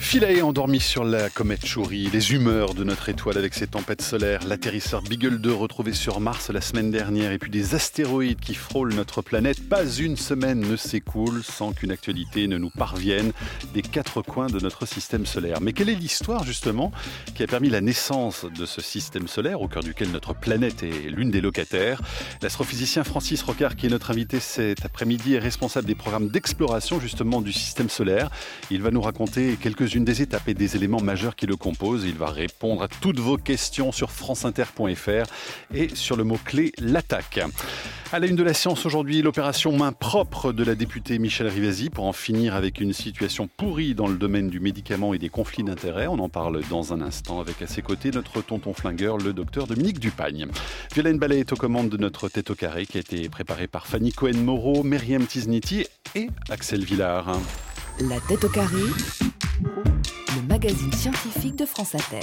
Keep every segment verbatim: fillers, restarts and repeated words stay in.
Philae endormi sur la comète Chury, les humeurs de notre étoile avec ses tempêtes solaires, l'atterrisseur Beagle deux retrouvé sur Mars la semaine dernière et puis des astéroïdes qui frôlent notre planète. Pas une semaine ne s'écoule sans qu'une actualité ne nous parvienne des quatre coins de notre système solaire. Mais quelle est l'histoire justement qui a permis la naissance de ce système solaire au cœur duquel notre planète est l'une des locataires? L'astrophysicien Francis Rocard, qui est notre invité cet après-midi, est responsable des programmes d'exploration justement du système solaire. Il va nous raconter quelques-unes des étapes et des éléments majeurs qui le composent. Il va répondre à toutes vos questions sur franceinter point f r et sur le mot-clé l'attaque. À la une de la science aujourd'hui, l'opération main propre de la députée Michèle Rivasi pour en finir avec une situation pourrie dans le domaine du médicament et des conflits d'intérêts. On en parle dans un instant avec à ses côtés notre tonton flingueur, le docteur Dominique Dupagne. Violaine Ballet est aux commandes de notre tête au carré qui a été préparée par Fanny Cohen-Moreau, Myriam Tizniti et Axel Villard. La tête au carré, le magazine scientifique de France Inter.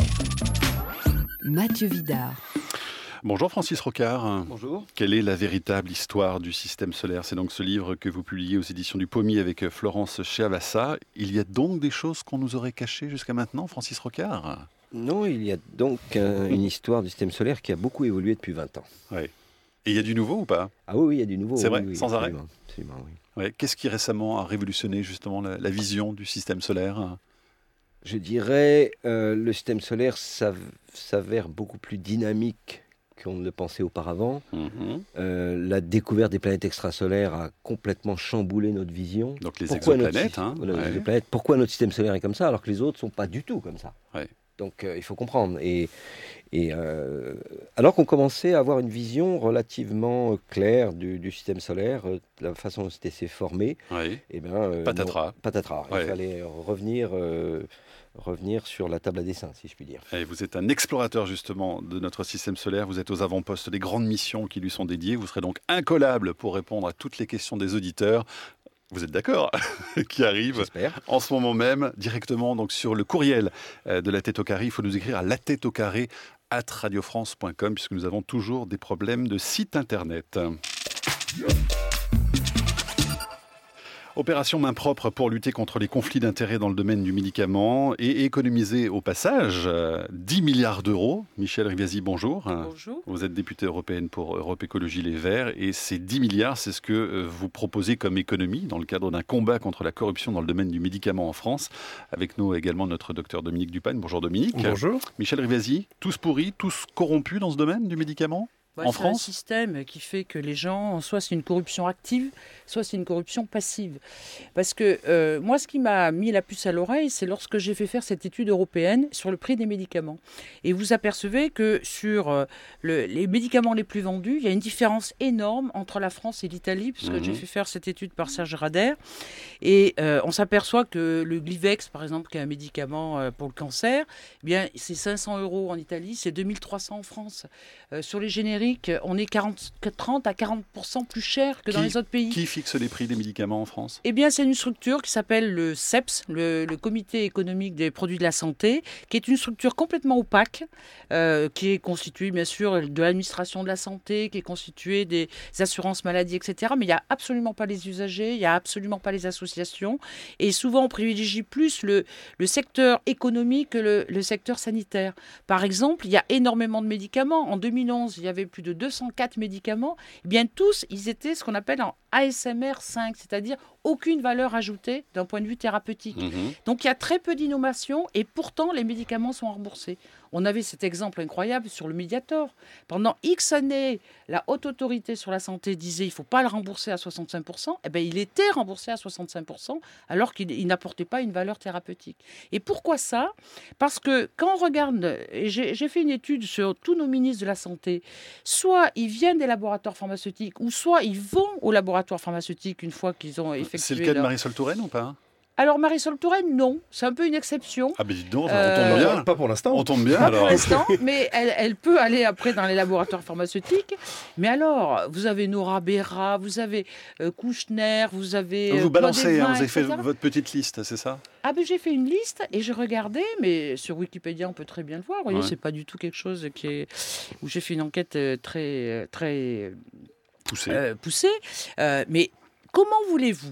Mathieu Vidard. Bonjour Francis Rocard. Bonjour. Quelle est la véritable histoire du système solaire? C'est donc ce livre que vous publiez aux éditions du Pommier avec Florence Cheavassa. Il y a donc des choses qu'on nous aurait cachées jusqu'à maintenant, Francis Rocard? Non, il y a donc euh, une histoire du système solaire qui a beaucoup évolué depuis vingt ans. Oui. Et il y a du nouveau ou pas? Ah oui, oui, il y a du nouveau. C'est oui, vrai, oui, sans absolument, arrêt absolument, oui. Ouais. Qu'est-ce qui récemment a révolutionné justement la, la vision du système solaire? Je dirais euh, le système solaire s'av- s'avère beaucoup plus dynamique qu'on ne le pensait auparavant. Mmh. Euh, la découverte des planètes extrasolaires a complètement chamboulé notre vision. Donc les Pourquoi exoplanètes. notre, Hein, voilà, les ouais. exoplanètes. Pourquoi notre système solaire est comme ça alors que les autres ne sont pas du tout comme ça? Ouais. Donc euh, il faut comprendre. Et, et euh, alors qu'on commençait à avoir une vision relativement claire du, du système solaire, euh, la façon dont c'était s'est formé, Ouais. et ben, euh, Patatras. non, patatras. Ouais. Il fallait revenir, euh, revenir sur la table à dessin, si je puis dire. Et vous êtes un explorateur justement de notre système solaire, vous êtes aux avant-postes des grandes missions qui lui sont dédiées, vous serez donc incollable pour répondre à toutes les questions des auditeurs. Vous êtes d'accord? Qui arrive J'espère. en ce moment même directement donc sur le courriel de la tête au carré. Il faut nous écrire à la tête au carré arobase radio france point com puisque nous avons toujours des problèmes de site internet. Opération main propre pour lutter contre les conflits d'intérêts dans le domaine du médicament et économiser au passage euh, dix milliards d'euros. Michèle Rivasi, bonjour. Bonjour. Vous êtes députée européenne pour Europe Écologie Les Verts et ces dix milliards, c'est ce que euh, vous proposez comme économie dans le cadre d'un combat contre la corruption dans le domaine du médicament en France. Avec nous également notre docteur Dominique Dupagne. Bonjour Dominique. Bonjour. Michèle Rivasi, tous pourris, tous corrompus dans ce domaine du médicament ? Ouais, en c'est France, un système qui fait que les gens, soit c'est une corruption active, soit c'est une corruption passive. Parce que euh, moi, ce qui m'a mis la puce à l'oreille, c'est lorsque j'ai fait faire cette étude européenne sur le prix des médicaments. Et vous apercevez que sur euh, le, les médicaments les plus vendus, il y a une différence énorme entre la France et l'Italie, puisque Mhm. j'ai fait faire cette étude par Serge Rader. Et euh, on s'aperçoit que le Glivex, par exemple, qui est un médicament euh, pour le cancer, eh bien, c'est cinq cents euros en Italie, c'est deux mille trois cents en France. Euh, sur les génériques, on est quarante, trente à quarante pour cent plus cher que dans Qui- les autres pays. qui fixe les prix des médicaments en France ? Eh bien, c'est une structure qui s'appelle le C E P S, le, le Comité économique des produits de la santé, qui est une structure complètement opaque, euh, qui est constituée, bien sûr, de l'administration de la santé, qui est constituée des assurances maladie, et cetera. Mais il n'y a absolument pas les usagers, il n'y a absolument pas les associations. Et souvent, on privilégie plus le, le secteur économique que le, le secteur sanitaire. Par exemple, il y a énormément de médicaments. En deux mille onze, il y avait plus de deux cent quatre médicaments. Eh bien, tous, ils étaient ce qu'on appelle en A S M R cinq, c'est-à-dire aucune valeur ajoutée d'un point de vue thérapeutique. Mhm. Donc, il y a très peu d'innovation et pourtant, les médicaments sont remboursés. On avait cet exemple incroyable sur le Mediator. Pendant X années, la haute autorité sur la santé disait qu'il ne faut pas le rembourser à soixante-cinq pour cent. Eh bien, il était remboursé à soixante-cinq pour cent alors qu'il il n'apportait pas une valeur thérapeutique. Et pourquoi ça? Parce que quand on regarde, et j'ai, j'ai fait une étude sur tous nos ministres de la Santé, soit ils viennent des laboratoires pharmaceutiques, ou soit ils vont au laboratoire pharmaceutique une fois qu'ils ont effectué C'est le cas de leur- Marisol Touraine ou pas? Alors Marisol Touraine, non. C'est un peu une exception. Ah ben dites donc, Euh, on tombe bien. Pas pour l'instant. On tombe bien Pas pour alors. l'instant, mais elle, elle peut aller après dans les laboratoires pharmaceutiques. Mais alors, vous avez Nora Béra, vous avez euh, Kouchner, vous avez... Vous euh, balancez, Claude hein, Evin, vous avez fait et cetera. votre petite liste, c'est ça? Ah ben j'ai fait une liste et j'ai regardé, mais sur Wikipédia on peut très bien le voir. Vous voyez, Ouais. c'est pas du tout quelque chose qui est où j'ai fait une enquête euh, très très Poussé. euh, poussée. Euh, mais comment voulez-vous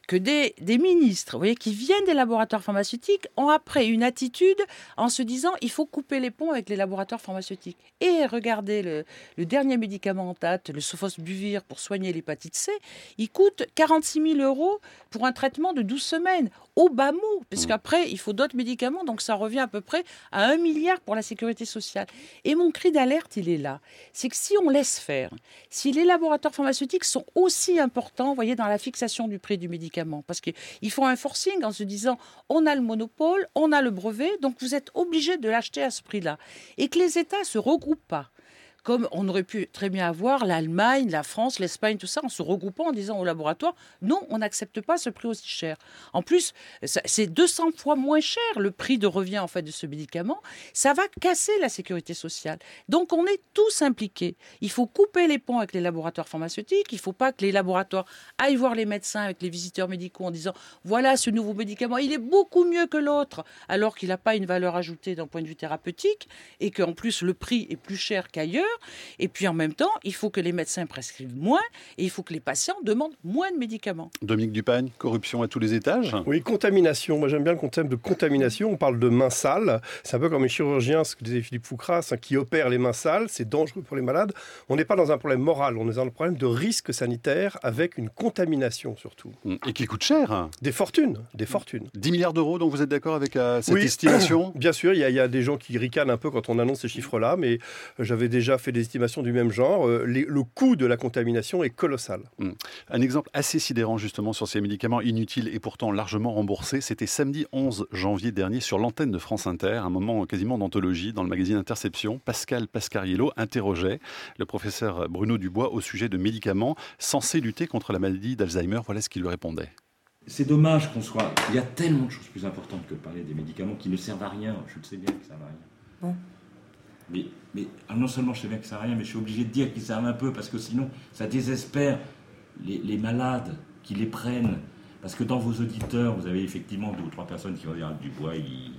que des, des ministres, vous voyez, qui viennent des laboratoires pharmaceutiques, ont après une attitude en se disant il faut couper les ponts avec les laboratoires pharmaceutiques. Et regardez, le, le dernier médicament en date, le sofosbuvir pour soigner l'hépatite C, il coûte quarante-six mille euros pour un traitement de douze semaines, au bas mot, parce qu'après, il faut d'autres médicaments, donc ça revient à peu près à un milliard pour la sécurité sociale. Et mon cri d'alerte, il est là. C'est que si on laisse faire, si les laboratoires pharmaceutiques sont aussi importants, vous voyez, dans la fixation du prix du médicament, parce qu'ils font un forcing en se disant, on a le monopole, on a le brevet, donc vous êtes obligé de l'acheter à ce prix-là. Et que les États ne se regroupent pas. Comme on aurait pu très bien avoir l'Allemagne, la France, l'Espagne, tout ça, en se regroupant, en disant au laboratoire, non, on n'accepte pas ce prix aussi cher. En plus, c'est deux cents fois moins cher le prix de revient en fait de ce médicament. Ça va casser la sécurité sociale. Donc on est tous impliqués. Il faut couper les ponts avec les laboratoires pharmaceutiques. Il ne faut pas que les laboratoires aillent voir les médecins avec les visiteurs médicaux en disant, voilà ce nouveau médicament, il est beaucoup mieux que l'autre, alors qu'il n'a pas une valeur ajoutée d'un point de vue thérapeutique et qu'en plus le prix est plus cher qu'ailleurs. Et puis en même temps, il faut que les médecins prescrivent moins et il faut que les patients demandent moins de médicaments. Dominique Dupagne, corruption à tous les étages ? Oui, contamination. Moi j'aime bien le concept de contamination. On parle de mains sales. C'est un peu comme les chirurgiens, ce que disait Philippe Foucras, hein, qui opèrent les mains sales. C'est dangereux pour les malades. On n'est pas dans un problème moral, on est dans un problème de risque sanitaire avec une contamination surtout. Et qui coûte cher. Des fortunes, des fortunes. dix milliards d'euros, donc vous êtes d'accord avec euh, cette oui. estimation ? Bien sûr, il y, y a des gens qui ricanent un peu quand on annonce ces chiffres-là, mais j'avais déjà fait des estimations du même genre. Euh, les, le coût de la contamination est colossal. Mmh. Un exemple assez sidérant justement sur ces médicaments inutiles et pourtant largement remboursés, c'était samedi onze janvier dernier sur l'antenne de France Inter, un moment quasiment d'anthologie dans le magazine Interception. Pascal Pascariello interrogeait le professeur Bruno Dubois au sujet de médicaments censés lutter contre la maladie d'Alzheimer. Voilà ce qu'il lui répondait. C'est dommage qu'on soit... Il y a tellement de choses plus importantes que de parler des médicaments qui ne servent à rien. Je le sais bien que ça ne servent à rien. Bon. Mais, mais non seulement je sais bien que ça ne sert à rien, mais je suis obligé de dire qu'ils servent un peu, parce que sinon, ça désespère les, les malades qui les prennent. Parce que dans vos auditeurs, vous avez effectivement deux ou trois personnes qui vont dire « Dubois, il,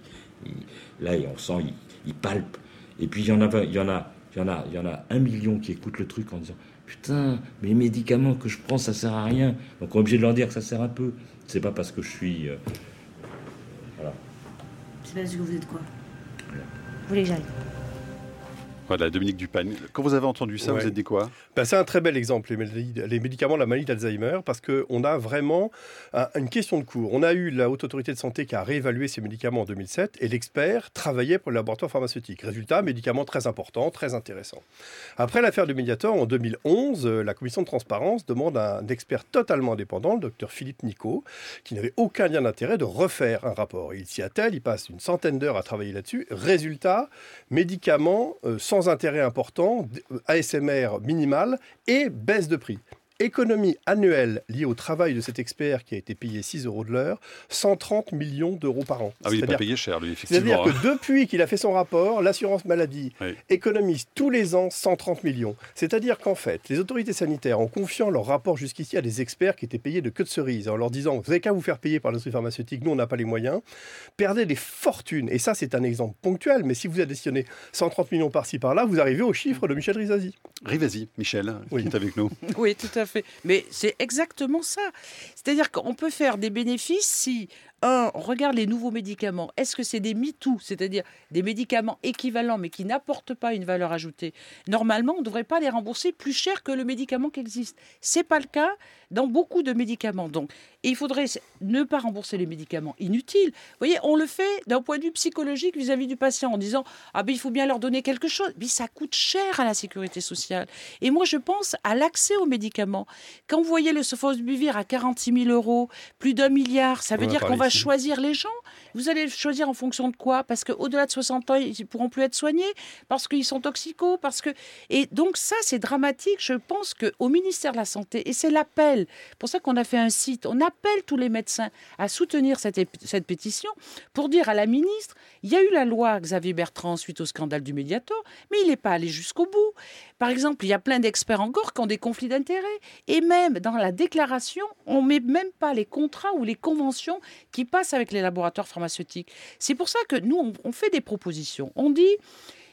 il, là, on sent, il, il palpe. » Et puis, il y en a... Il y en a Il y, en a, il y en a un million qui écoutent le truc en disant « Putain, mais les médicaments que je prends, ça sert à rien. » Donc on est obligé de leur dire que ça sert un peu. C'est pas parce que je suis... Euh, voilà. C'est parce que vous êtes quoi ? Voilà. Vous voulez que j'aille ? Voilà, Dominique Dupagne. Quand vous avez entendu ça, ouais. Vous êtes dit quoi ? Ben, c'est un très bel exemple, les, les médicaments de la maladie d'Alzheimer, parce qu'on a vraiment un, une question de cours. On a eu la Haute Autorité de Santé qui a réévalué ces médicaments en deux mille sept, et l'expert travaillait pour le laboratoire pharmaceutique. Résultat, médicament très important, très intéressant. Après l'affaire du Mediator, en deux mille onze, la Commission de transparence demande à un expert totalement indépendant, le docteur Philippe Nicot, qui n'avait aucun lien d'intérêt, de refaire un rapport. Et il s'y attelle, il passe une centaine d'heures à travailler là-dessus. Résultat, médicaments euh, sans intérêt important, A S M R minimal et baisse de prix. Économie annuelle liée au travail de cet expert qui a été payé six euros de l'heure, cent trente millions d'euros par an. Ah oui, il n'est pas payé cher, lui, effectivement. C'est-à-dire que depuis qu'il a fait son rapport, l'assurance maladie oui. économise tous les ans cent trente millions. C'est-à-dire qu'en fait, les autorités sanitaires, en confiant leur rapport jusqu'ici à des experts qui étaient payés de queue de cerise, en leur disant « Vous n'avez qu'à vous faire payer par l'industrie pharmaceutique, nous, on n'a pas les moyens », perdaient des fortunes. Et ça, c'est un exemple ponctuel, mais si vous additionnez cent trente millions par-ci, par-là, vous arrivez au chiffre de Michel Rizazi. Rivazi, Michel, oui. qui est avec nous. Oui, tout à fait. Mais c'est exactement ça. C'est-à-dire qu'on peut faire des bénéfices si, un, on regarde les nouveaux médicaments. Est-ce que c'est des MeToo, c'est-à-dire des médicaments équivalents mais qui n'apportent pas une valeur ajoutée ? Normalement, on ne devrait pas les rembourser plus cher que le médicament qui existe. Ce n'est pas le cas dans beaucoup de médicaments. Donc, et il faudrait ne pas rembourser les médicaments inutiles. Vous voyez, on le fait d'un point de vue psychologique vis-à-vis du patient en disant « Ah ben, il faut bien leur donner quelque chose. » Mais ça coûte cher à la sécurité sociale. Et moi, je pense à l'accès aux médicaments. Quand vous voyez le sofosbuvir à quarante-six mille euros, plus d'un milliard, ça veut dire qu'on va ici. choisir les gens. Vous allez choisir en fonction de quoi ? Parce qu'au-delà de soixante ans, ils ne pourront plus être soignés, parce qu'ils sont toxicos, parce que... Et donc ça, c'est dramatique. Je pense qu'au ministère de la Santé, et c'est l'appel, pour ça qu'on a fait un site, on appelle tous les médecins à soutenir cette, cette pétition pour dire à la ministre, il y a eu la loi Xavier Bertrand suite au scandale du Mediator, mais il n'est pas allé jusqu'au bout. Par exemple, il y a plein d'experts encore qui ont des conflits d'intérêts. Et même dans la déclaration, on ne met même pas les contrats ou les conventions qui passent avec les laboratoires pharmaceutiques. C'est pour ça que nous, on, on fait des propositions. On dit,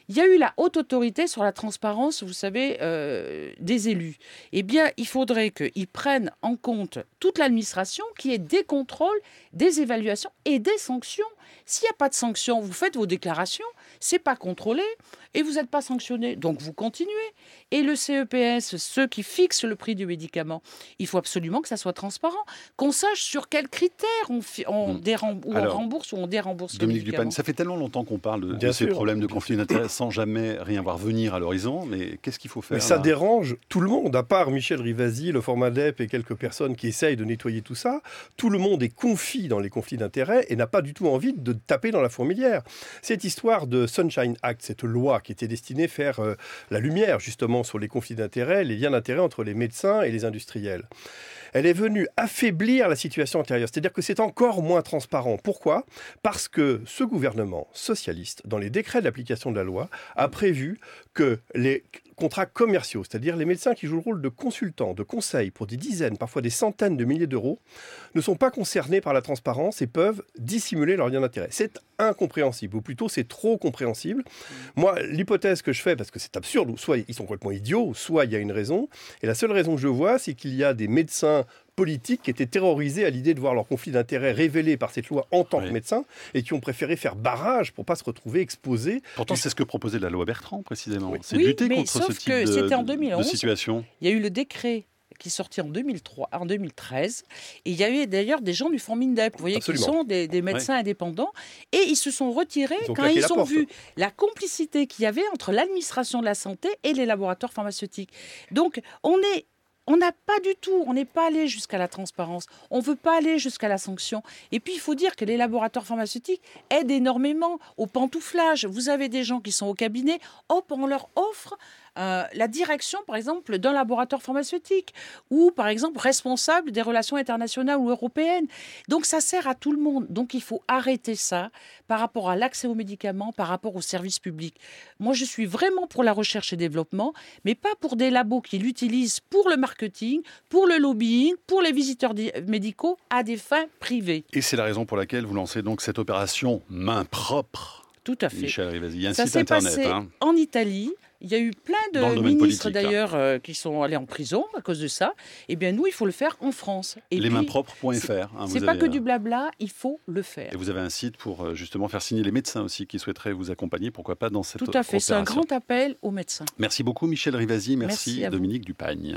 Il y a eu la haute autorité sur la transparence, vous savez, euh, des élus. Eh bien, il faudrait qu'ils prennent en compte toute l'administration, qu'il y ait des contrôles, des évaluations et des sanctions. S'il n'y a pas de sanctions, vous faites vos déclarations, c'est pas contrôlé et vous n'êtes pas sanctionné. Donc vous continuez. Et le C E P S, ceux qui fixent le prix du médicament, il faut absolument que ça soit transparent, qu'on sache sur quels critères on, fi- on, Mmh. dérem- ou Alors, on rembourse ou on dérembourse les Dominique médicaments. Dupagne, ça fait tellement longtemps qu'on parle de, de Bien ces sûr. problèmes de conflit d'intérêts sans jamais rien voir venir à l'horizon, mais qu'est-ce qu'il faut faire Mais ça là dérange tout le monde, à part Michel Rivasi, le Formadep et quelques personnes qui essayent de nettoyer tout ça. Tout le monde est confit dans les conflits d'intérêts et n'a pas du tout envie de taper dans la fourmilière. Cette histoire de Sunshine Act, cette loi qui était destinée à faire euh, la lumière justement sur les conflits d'intérêts, les liens d'intérêt entre les médecins et les industriels, elle est venue affaiblir la situation antérieure. C'est-à-dire que c'est encore moins transparent. Pourquoi ? Parce que ce gouvernement socialiste, dans les décrets d'application de la loi, a prévu que les contrats commerciaux, c'est-à-dire les médecins qui jouent le rôle de consultants, de conseils pour des dizaines, parfois des centaines de milliers d'euros, ne sont pas concernés par la transparence et peuvent dissimuler leur lien d'intérêt. C'est incompréhensible, ou plutôt c'est trop compréhensible. Moi, l'hypothèse que je fais, parce que c'est absurde, ou soit ils sont complètement idiots, soit il y a une raison, et la seule raison que je vois, c'est qu'il y a des médecins politiques qui étaient terrorisés à l'idée de voir leur conflit d'intérêts révélé par cette loi en tant Oui. que médecins et qui ont préféré faire barrage pour ne pas se retrouver exposés. Pourtant, c'est ce que proposait la loi Bertrand, précisément. Oui. C'est Oui, lutter mais contre ce sauf type que de, c'était en de- deux mille onze. de situation. Il y a eu le décret qui est sorti en deux mille trois, en deux mille treize. Et il y avait d'ailleurs des gens du Formindep, vous voyez, Absolument. qui sont des, des médecins indépendants. Et ils se sont retirés Ils ont quand claqué ils la ont porte. vu la complicité qu'il y avait entre l'administration de la santé et les laboratoires pharmaceutiques. Donc, on est... On n'a pas du tout, on n'est pas allé jusqu'à la transparence, on ne veut pas aller jusqu'à la sanction. Et puis il faut dire que les laboratoires pharmaceutiques aident énormément au pantouflage. Vous avez des gens qui sont au cabinet, hop, on leur offre euh, la direction, par exemple, d'un laboratoire pharmaceutique ou, par exemple, responsable des relations internationales ou européennes. Donc ça sert à tout le monde. Donc il faut arrêter ça par rapport à l'accès aux médicaments, par rapport aux services publics. Moi, je suis vraiment pour la recherche et développement, mais pas pour des labos qui l'utilisent pour le marketing, pour le lobbying, pour les visiteurs di- médicaux à des fins privées. Et c'est la raison pour laquelle vous lancez donc cette opération main propre, Tout à fait. Michel Rivasi. Il y a un Ça site s'est internet. passé hein. en Italie. Il y a eu plein Dans le de domaine ministres politique, là. d'ailleurs euh, qui sont allés en prison à cause de ça. Eh bien, nous, il faut le faire en France. Et puis, Lesmainspropres point F R. hein, vous c'est pas avez, que euh, du blabla, il faut le faire. Et vous avez un site pour euh, justement faire signer les médecins aussi qui souhaiteraient vous accompagner, pourquoi pas dans cette Tout à fait. C'est un opération. grand appel aux médecins. Merci beaucoup Michel Rivasi, merci, Merci à vous. Dominique Dupagne.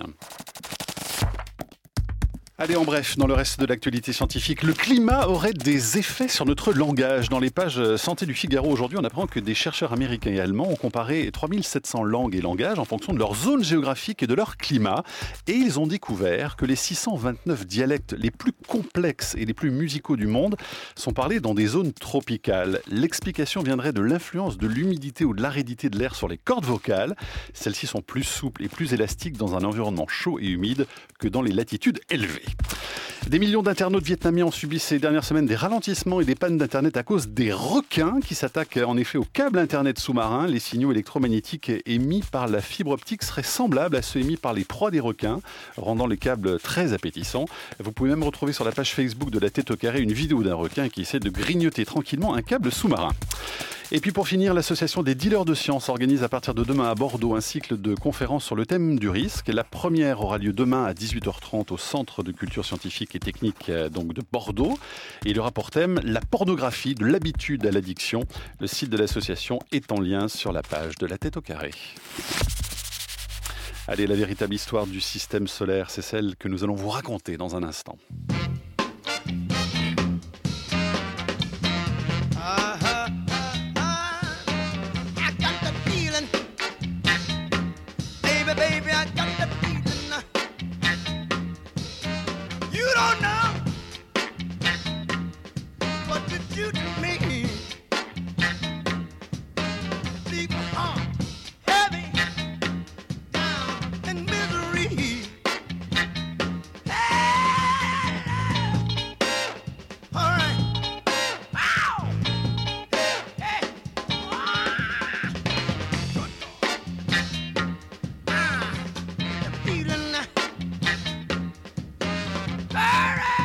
Allez, en bref, dans le reste de l'actualité scientifique, le climat aurait des effets sur notre langage. Dans les pages Santé du Figaro aujourd'hui, on apprend que des chercheurs américains et allemands ont comparé trois mille sept cents langues et langages en fonction de leur zone géographique et de leur climat. Et ils ont découvert que les six cent vingt-neuf dialectes les plus complexes et les plus musicaux du monde sont parlés dans des zones tropicales. L'explication viendrait de l'influence de l'humidité ou de l'aridité de l'air sur les cordes vocales. Celles-ci sont plus souples et plus élastiques dans un environnement chaud et humide que dans les latitudes élevées. Des millions d'internautes vietnamiens ont subi ces dernières semaines des ralentissements et des pannes d'Internet à cause des requins qui s'attaquent en effet aux câbles Internet sous-marins. Les signaux électromagnétiques émis par la fibre optique seraient semblables à ceux émis par les proies des requins, rendant les câbles très appétissants. Vous pouvez même retrouver sur la page Facebook de La Tête au Carré une vidéo d'un requin qui essaie de grignoter tranquillement un câble sous-marin. Et puis pour finir, l'association des dealers de sciences organise à partir de demain à Bordeaux un cycle de conférences sur le thème du risque. La première aura lieu demain à dix-huit heures trente au Centre de culture scientifique et technique donc de Bordeaux. Et il aura pour thème la pornographie de l'habitude à l'addiction. Le site de l'association est en lien sur la page de La Tête au Carré. Allez, la véritable histoire du système solaire, c'est celle que nous allons vous raconter dans un instant. Burn!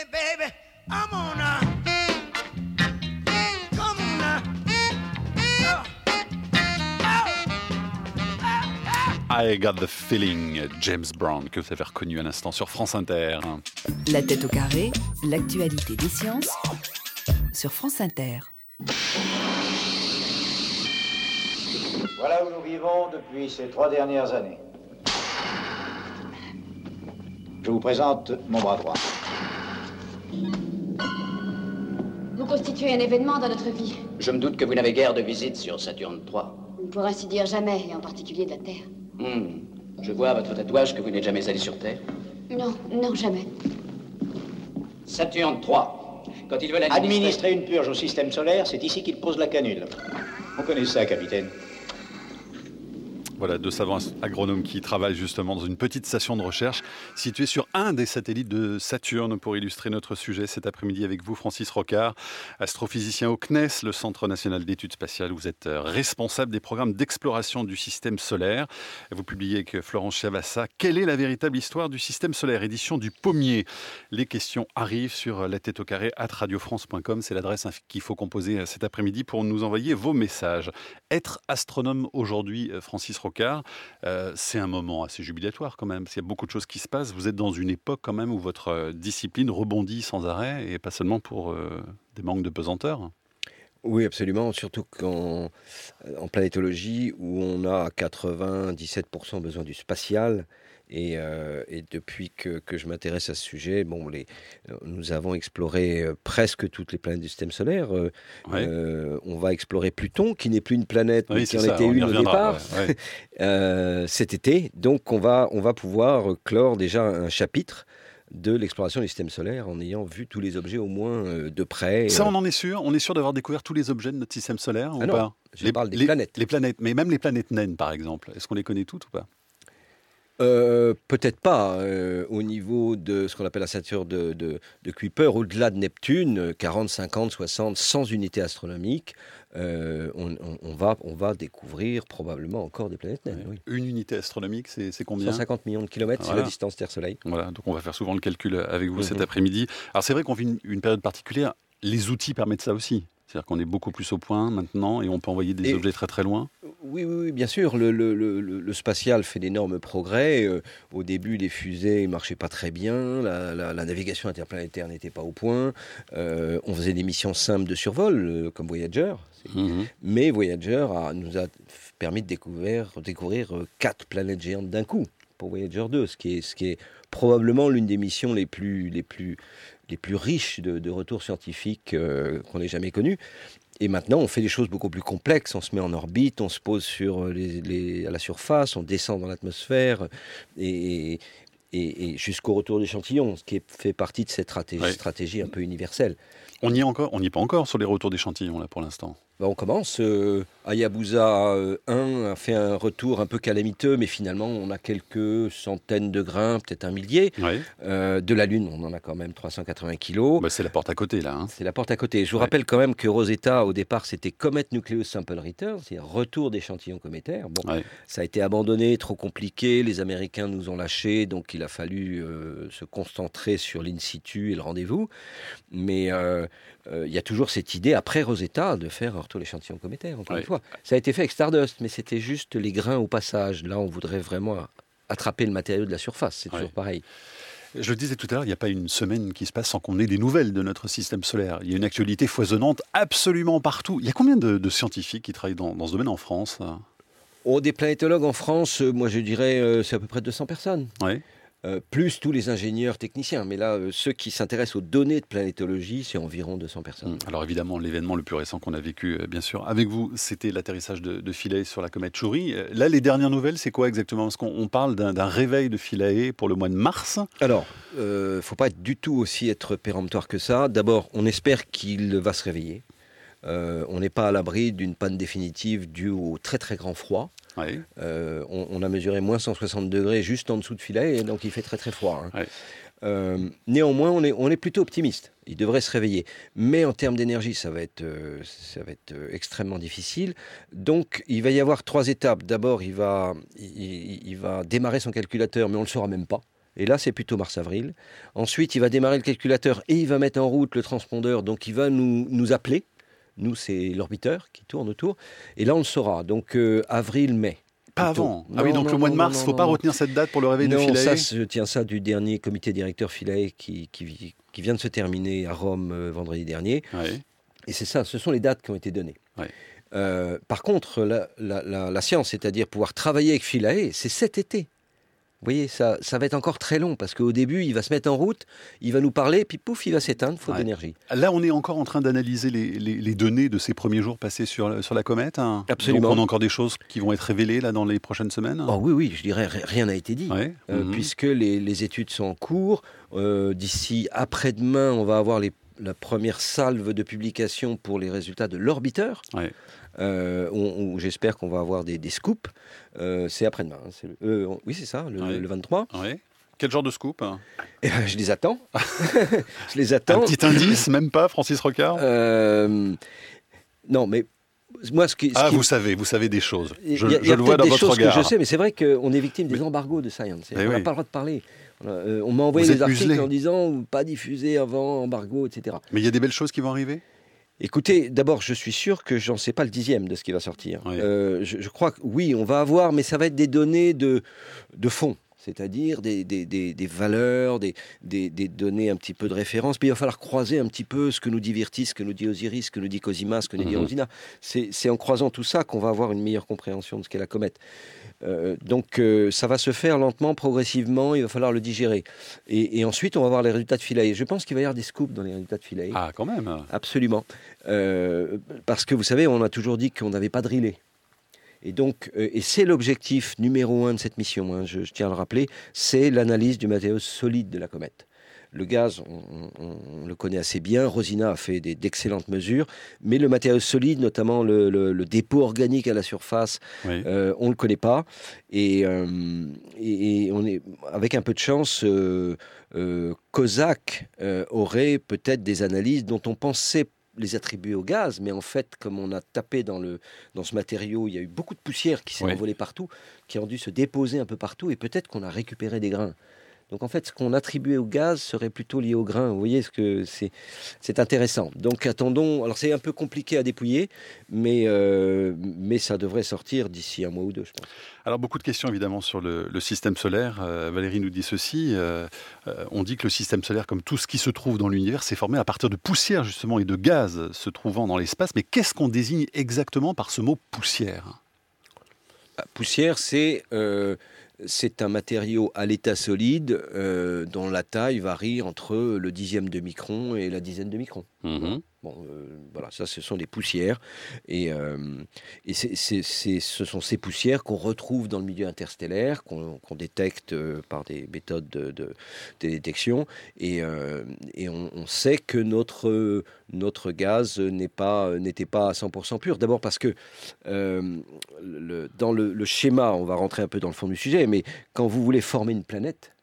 Hey baby, I'm on a, come on now. Oh. I Got the Feeling, James Brown, que vous avez reconnu à l'instant sur France Inter. La tête au carré, l'actualité des sciences sur France Inter. Voilà où nous vivons depuis ces trois dernières années. Je vous présente mon bras droit. Vous constituez un événement dans notre vie. Je me doute que vous n'avez guère de visite sur Saturne trois. Pour ainsi dire jamais, et en particulier de la Terre. Hmm. Je vois à votre tatouage que vous n'êtes jamais allé sur Terre. Non, non, jamais. Saturne trois. Quand ils veulent administrer... administrer une purge au système solaire, c'est ici qu'ils posent la canule. On connaît ça, capitaine. Voilà, deux savants agronomes qui travaillent justement dans une petite station de recherche située sur un des satellites de Saturne. Pour illustrer notre sujet cet après-midi avec vous, Francis Rocard, astrophysicien au C N E S, le Centre national d'études spatiales. Vous êtes responsable des programmes d'exploration du système solaire. Vous publiez avec Florence Chavassa « Quelle est la véritable histoire du système solaire ?» Édition du Pommier. Les questions arrivent sur la tête au carré arobase radiofrance point com. C'est l'adresse qu'il faut composer cet après-midi pour nous envoyer vos messages. Être astronome aujourd'hui, Francis Rocard, Car euh, c'est un moment assez jubilatoire quand même. Il y a beaucoup de choses qui se passent. Vous êtes dans une époque quand même où votre euh, discipline rebondit sans arrêt et pas seulement pour euh, des manques de pesanteur. Oui, absolument. Surtout qu'en en planétologie, où on a à quatre-vingt-dix-sept pour cent besoin du spatial. Et, euh, et depuis que, que je m'intéresse à ce sujet, bon, les, nous avons exploré euh, presque toutes les planètes du système solaire. Euh, ouais. euh, on va explorer Pluton, qui n'est plus une planète, oui, mais qui en ça, était une au départ, ouais, ouais. euh, cet été. Donc on va, on va pouvoir clore déjà un chapitre de l'exploration du système solaire en ayant vu tous les objets au moins euh, de près. Ça, on en est sûr. On est sûr d'avoir découvert tous les objets de notre système solaire, ah ou non, pas? Je les, parle des les, planètes. Les planètes, mais même les planètes naines, par exemple. Est-ce qu'on les connaît toutes ou pas? Euh, peut-être pas. Euh, au niveau de ce qu'on appelle la ceinture de, de, de Kuiper, au-delà de Neptune, quarante, cinquante, soixante, cent unités astronomiques, euh, on, on, on, va, on va découvrir probablement encore des planètes naines. Ouais. Oui. Une unité astronomique, c'est, c'est combien? cent cinquante millions de kilomètres, voilà. C'est la distance Terre-Soleil. Voilà, donc on va faire souvent le calcul avec vous mmh. cet après-midi. Alors c'est vrai qu'on vit une, une période particulière. Les outils permettent ça aussi. C'est-à-dire qu'on est beaucoup plus au point maintenant et on peut envoyer des et objets très très loin. Oui, oui, oui bien sûr. Le, le, le, le spatial fait d'énormes progrès. Euh, au début, les fusées ne marchaient pas très bien. La, la, la navigation interplanétaire n'était pas au point. Euh, on faisait des missions simples de survol, euh, comme Voyager. Mmh. Mais Voyager a, nous a permis de découvrir, découvrir euh, quatre planètes géantes d'un coup pour Voyager deux, ce qui est, ce qui est probablement l'une des missions les plus... Les plus les plus riches de, de retours scientifiques euh, qu'on ait jamais connus. Et maintenant, on fait des choses beaucoup plus complexes. On se met en orbite, on se pose sur les, les, à la surface, on descend dans l'atmosphère, et, et, et jusqu'au retour d'échantillons, ce qui est, fait partie de cette stratégie, ouais. stratégie un peu universelle. On n'y est encore, on n'y est pas encore sur les retours d'échantillons là pour l'instant. Ben on commence. Euh, Hayabusa un a fait un retour un peu calamiteux, mais finalement on a quelques centaines de grains, peut-être un millier. Ouais. Euh, de la Lune, on en a quand même trois cent quatre-vingts kilos. Ben c'est la porte à côté là. Hein. C'est la porte à côté. Je vous ouais. rappelle quand même que Rosetta, au départ, c'était Comet Nucleus Sample Return, c'est-à-dire retour d'échantillons cométaires. Bon, ouais. Ça a été abandonné, trop compliqué. Les Américains nous ont lâchés, donc il a fallu euh, se concentrer sur l'in situ et le rendez-vous. Mais il euh, euh, y a toujours cette idée, après Rosetta, de faire un retour d'échantillons cométaires, encore ouais. une fois. Ça a été fait avec Stardust, mais c'était juste les grains au passage. Là, on voudrait vraiment attraper le matériau de la surface. C'est toujours ouais. pareil. Je le disais tout à l'heure, il n'y a pas une semaine qui se passe sans qu'on ait des nouvelles de notre système solaire. Il y a une actualité foisonnante absolument partout. Il y a combien de, de scientifiques qui travaillent dans, dans ce domaine en France? Oh, des planétologues en France, euh, moi je dirais euh, c'est à peu près deux cents personnes. Oui. Euh, plus tous les ingénieurs techniciens. Mais là, euh, ceux qui s'intéressent aux données de planétologie, c'est environ deux cents personnes. Alors évidemment, l'événement le plus récent qu'on a vécu, euh, bien sûr, avec vous, c'était l'atterrissage de, de Philae sur la comète Chury. Euh, là, les dernières nouvelles, c'est quoi exactement? Parce qu'on on parle d'un, d'un réveil de Philae pour le mois de mars. Alors, il euh, ne faut pas être du tout aussi être péremptoire que ça. D'abord, on espère qu'il va se réveiller. Euh, on n'est pas à l'abri d'une panne définitive due au très très grand froid. Oui. Euh, on, on a mesuré moins cent soixante degrés juste en dessous de Philae, et donc il fait très très froid. Hein. Oui. Euh, néanmoins, on est, on est plutôt optimiste. Il devrait se réveiller. Mais en termes d'énergie, ça va être, euh, ça va être euh, extrêmement difficile. Donc, il va y avoir trois étapes. D'abord, il va, il, il va démarrer son calculateur, mais on ne le saura même pas. Et là, c'est plutôt mars-avril. Ensuite, il va démarrer le calculateur et il va mettre en route le transpondeur. Donc, il va nous, nous appeler. Nous, c'est l'orbiteur qui tourne autour. Et là, on le saura. Donc, euh, avril-mai. Pas plutôt. avant. Non, Ah oui, donc non, le mois non, de mars, il ne non, faut non, pas non. retenir cette date pour le réveil non, de Philae. ça, je tiens ça du dernier comité directeur Philae qui, qui, qui vient de se terminer à Rome euh, vendredi dernier. Ouais. Et c'est ça, ce sont les dates qui ont été données. Ouais. Euh, par contre, la, la, la, la science, c'est-à-dire pouvoir travailler avec Philae, c'est cet été. Vous voyez, ça, ça va être encore très long, parce qu'au début, il va se mettre en route, il va nous parler, puis pouf, il va s'éteindre, faute Ouais. d'énergie. Là, on est encore en train d'analyser les, les, les données de ces premiers jours passés sur, sur la comète. Hein. Absolument. Donc, on a encore des choses qui vont être révélées là, dans les prochaines semaines. Oh oui, oui, je dirais, ri- rien n'a été dit, Ouais. euh, Mhm. puisque les, les études sont en cours. Euh, d'ici après-demain, on va avoir les, la première salve de publication pour les résultats de l'orbiteur. Ouais. Euh, où, où j'espère qu'on va avoir des, des scoops. Euh, c'est après-demain. hein, c'est le- euh, oui, c'est ça, le, Ouais. le vingt-trois. Ouais. Quel genre de scoop hein Et ben, je les attends. je les Un attends. petit indice, même pas, Francis Rocard Euh, non, mais moi, ce qui. ce Ah, qui- vous savez, vous savez des choses. il y a- Je, il y a je le vois peut-être dans des votre choses regard. que je sais, mais c'est vrai qu'on est victime des embargos de Science. Eh on n'a oui. pas le droit de parler. On, a- euh, on m'a envoyé Vous des êtes articles muselé. en disant pas diffusé avant, embargo, et cetera. Mais il y a des belles choses qui vont arriver. Écoutez, d'abord, je suis sûr que j'en sais pas le dixième de ce qui va sortir. Oui. Euh, je, je crois que oui, on va avoir, mais ça va être des données de, de fond, c'est-à-dire des, des, des, des valeurs, des, des, des données un petit peu de référence. Puis il va falloir croiser un petit peu ce que nous dit Virtis, ce que nous dit Osiris, ce que nous dit Cosima, ce que nous dit Mhm. Rosina. C'est c'est en croisant tout ça qu'on va avoir une meilleure compréhension de ce qu'est la comète. Euh, donc euh, ça va se faire lentement, progressivement, il va falloir le digérer. Et, et ensuite, on va voir les résultats de Philae. Je pense qu'il va y avoir des scoops dans les résultats de Philae. Ah, quand même. Absolument. Euh, parce que vous savez, on a toujours dit qu'on n'avait pas drillé. Et donc, euh, et c'est l'objectif numéro un de cette mission, hein, je, je tiens à le rappeler, c'est l'analyse du matériau solide de la comète. Le gaz, on, on- on le connaît assez bien. Rosina a fait des- d'excellentes mesures, mais le matériau solide, notamment le, le- le dépôt organique à la surface, Oui. euh, on ne le connaît pas. Et, euh, et- et on est, avec un peu de chance, euh, euh, COSAC euh, aurait peut-être des analyses dont on pensait les attribuer au gaz, mais en fait, comme on a tapé dans, le, dans ce matériau, il y a eu beaucoup de poussière qui s'est Oui. envolée partout, qui ont dû se déposer un peu partout, et peut-être qu'on a récupéré des grains. Donc en fait, ce qu'on attribuait au gaz serait plutôt lié au grain. Vous voyez, ce que c'est, c'est intéressant. Donc attendons. Alors c'est un peu compliqué à dépouiller, mais, euh, mais ça devrait sortir d'ici un mois ou deux, je pense. Alors, beaucoup de questions évidemment sur le, le système solaire. Euh, Valérie nous dit ceci. euh, euh, on dit que le système solaire, comme tout ce qui se trouve dans l'univers, s'est formé à partir de poussière justement et de gaz se trouvant dans l'espace. Mais qu'est-ce qu'on désigne exactement par ce mot poussière ? Ah, Poussière, c'est euh, c'est un matériau à l'état solide euh, dont la taille varie entre le dixième de micron et la dizaine de micron. Mhm. Bon, euh, voilà, ça, ce sont des poussières. Et, euh, et c'est, c'est- c'est- ce sont ces poussières qu'on retrouve dans le milieu interstellaire, qu'on, qu'on détecte euh, par des méthodes de, de- de détection. Et, euh, et on, on sait que notre, euh, notre gaz n'est pas, n'était pas à cent pour cent pur. D'abord parce que euh, le- dans le, le schéma, on va rentrer un peu dans le fond du sujet, mais quand vous voulez former une planète,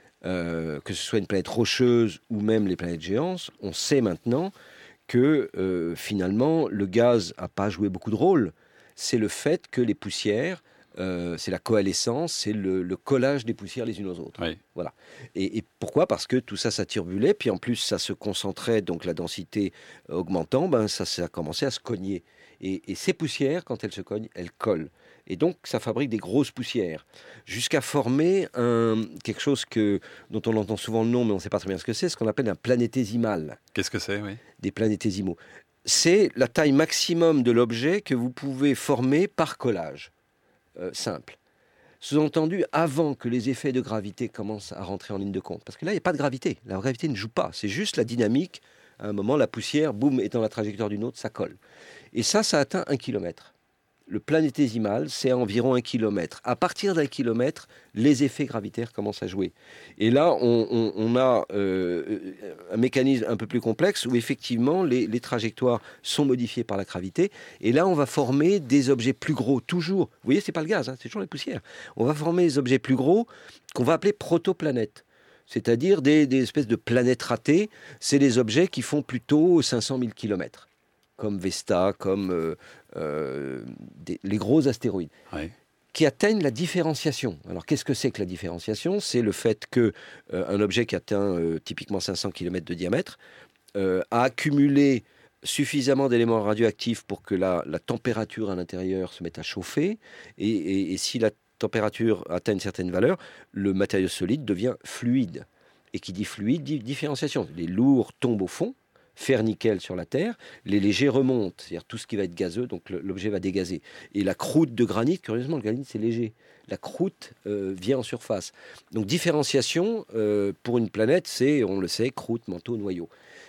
euh, que ce soit une planète rocheuse ou même les planètes géantes, on sait maintenant que euh, finalement le gaz n'a pas joué beaucoup de rôle. C'est le fait que les poussières, euh, c'est la coalescence, c'est le, le collage des poussières les unes aux autres. Oui. Voilà. Et, et pourquoi ? Parce que tout ça, ça turbulait, puis en plus ça se concentrait, donc la densité augmentant, ben, ça, ça a commencé à se cogner. Et, et ces poussières, quand elles se cognent, elles collent. Et donc, ça fabrique des grosses poussières, jusqu'à former un, quelque chose que, dont on entend souvent le nom, mais on ne sait pas très bien ce que c'est, ce qu'on appelle un planétésimal, Qu'est-ce que c'est, oui. des planétésimaux. C'est la taille maximum de l'objet que vous pouvez former par collage, euh, simple. Sous-entendu, avant que les effets de gravité commencent à rentrer en ligne de compte. Parce que là, il n'y a pas de gravité. La gravité ne joue pas. C'est juste la dynamique. À un moment, la poussière, boum, est dans la trajectoire d'une autre, ça colle. Et ça, ça atteint un kilomètre. Le planétésimal, c'est environ un kilomètre. À partir d'un kilomètre, les effets gravitaires commencent à jouer. Et là, on, on- on a euh, un mécanisme un peu plus complexe où effectivement, les, les trajectoires sont modifiées par la gravité. Et là, on va former des objets plus gros, toujours. Vous voyez, c'est pas le gaz, hein, c'est toujours la poussière. On va former des objets plus gros qu'on va appeler protoplanètes. C'est-à-dire des, des espèces de planètes ratées. C'est des objets qui font plutôt cinq cent mille kilomètres. Comme Vesta, comme euh, euh, des- les gros astéroïdes. Oui. qui atteignent la différenciation. Alors, qu'est-ce que c'est que la différenciation ? C'est le fait qu'un euh, objet qui atteint euh, typiquement cinq cents kilomètres de diamètre euh, a accumulé suffisamment d'éléments radioactifs pour que la, la température à l'intérieur se mette à chauffer. Et, et, et si la température atteint une certaine valeur, le matériau solide devient fluide. Et qui dit fluide, dit différenciation. Les lourds tombent au fond, fer nickel sur la terre, les légers remontent, c'est-à-dire tout ce qui va être gazeux, donc le, l'objet va dégazer. Et la croûte de granit, curieusement, le granit c'est léger, la croûte euh, vient en surface. Donc différenciation, euh, pour une planète, c'est, on le sait, croûte, manteau, noyau.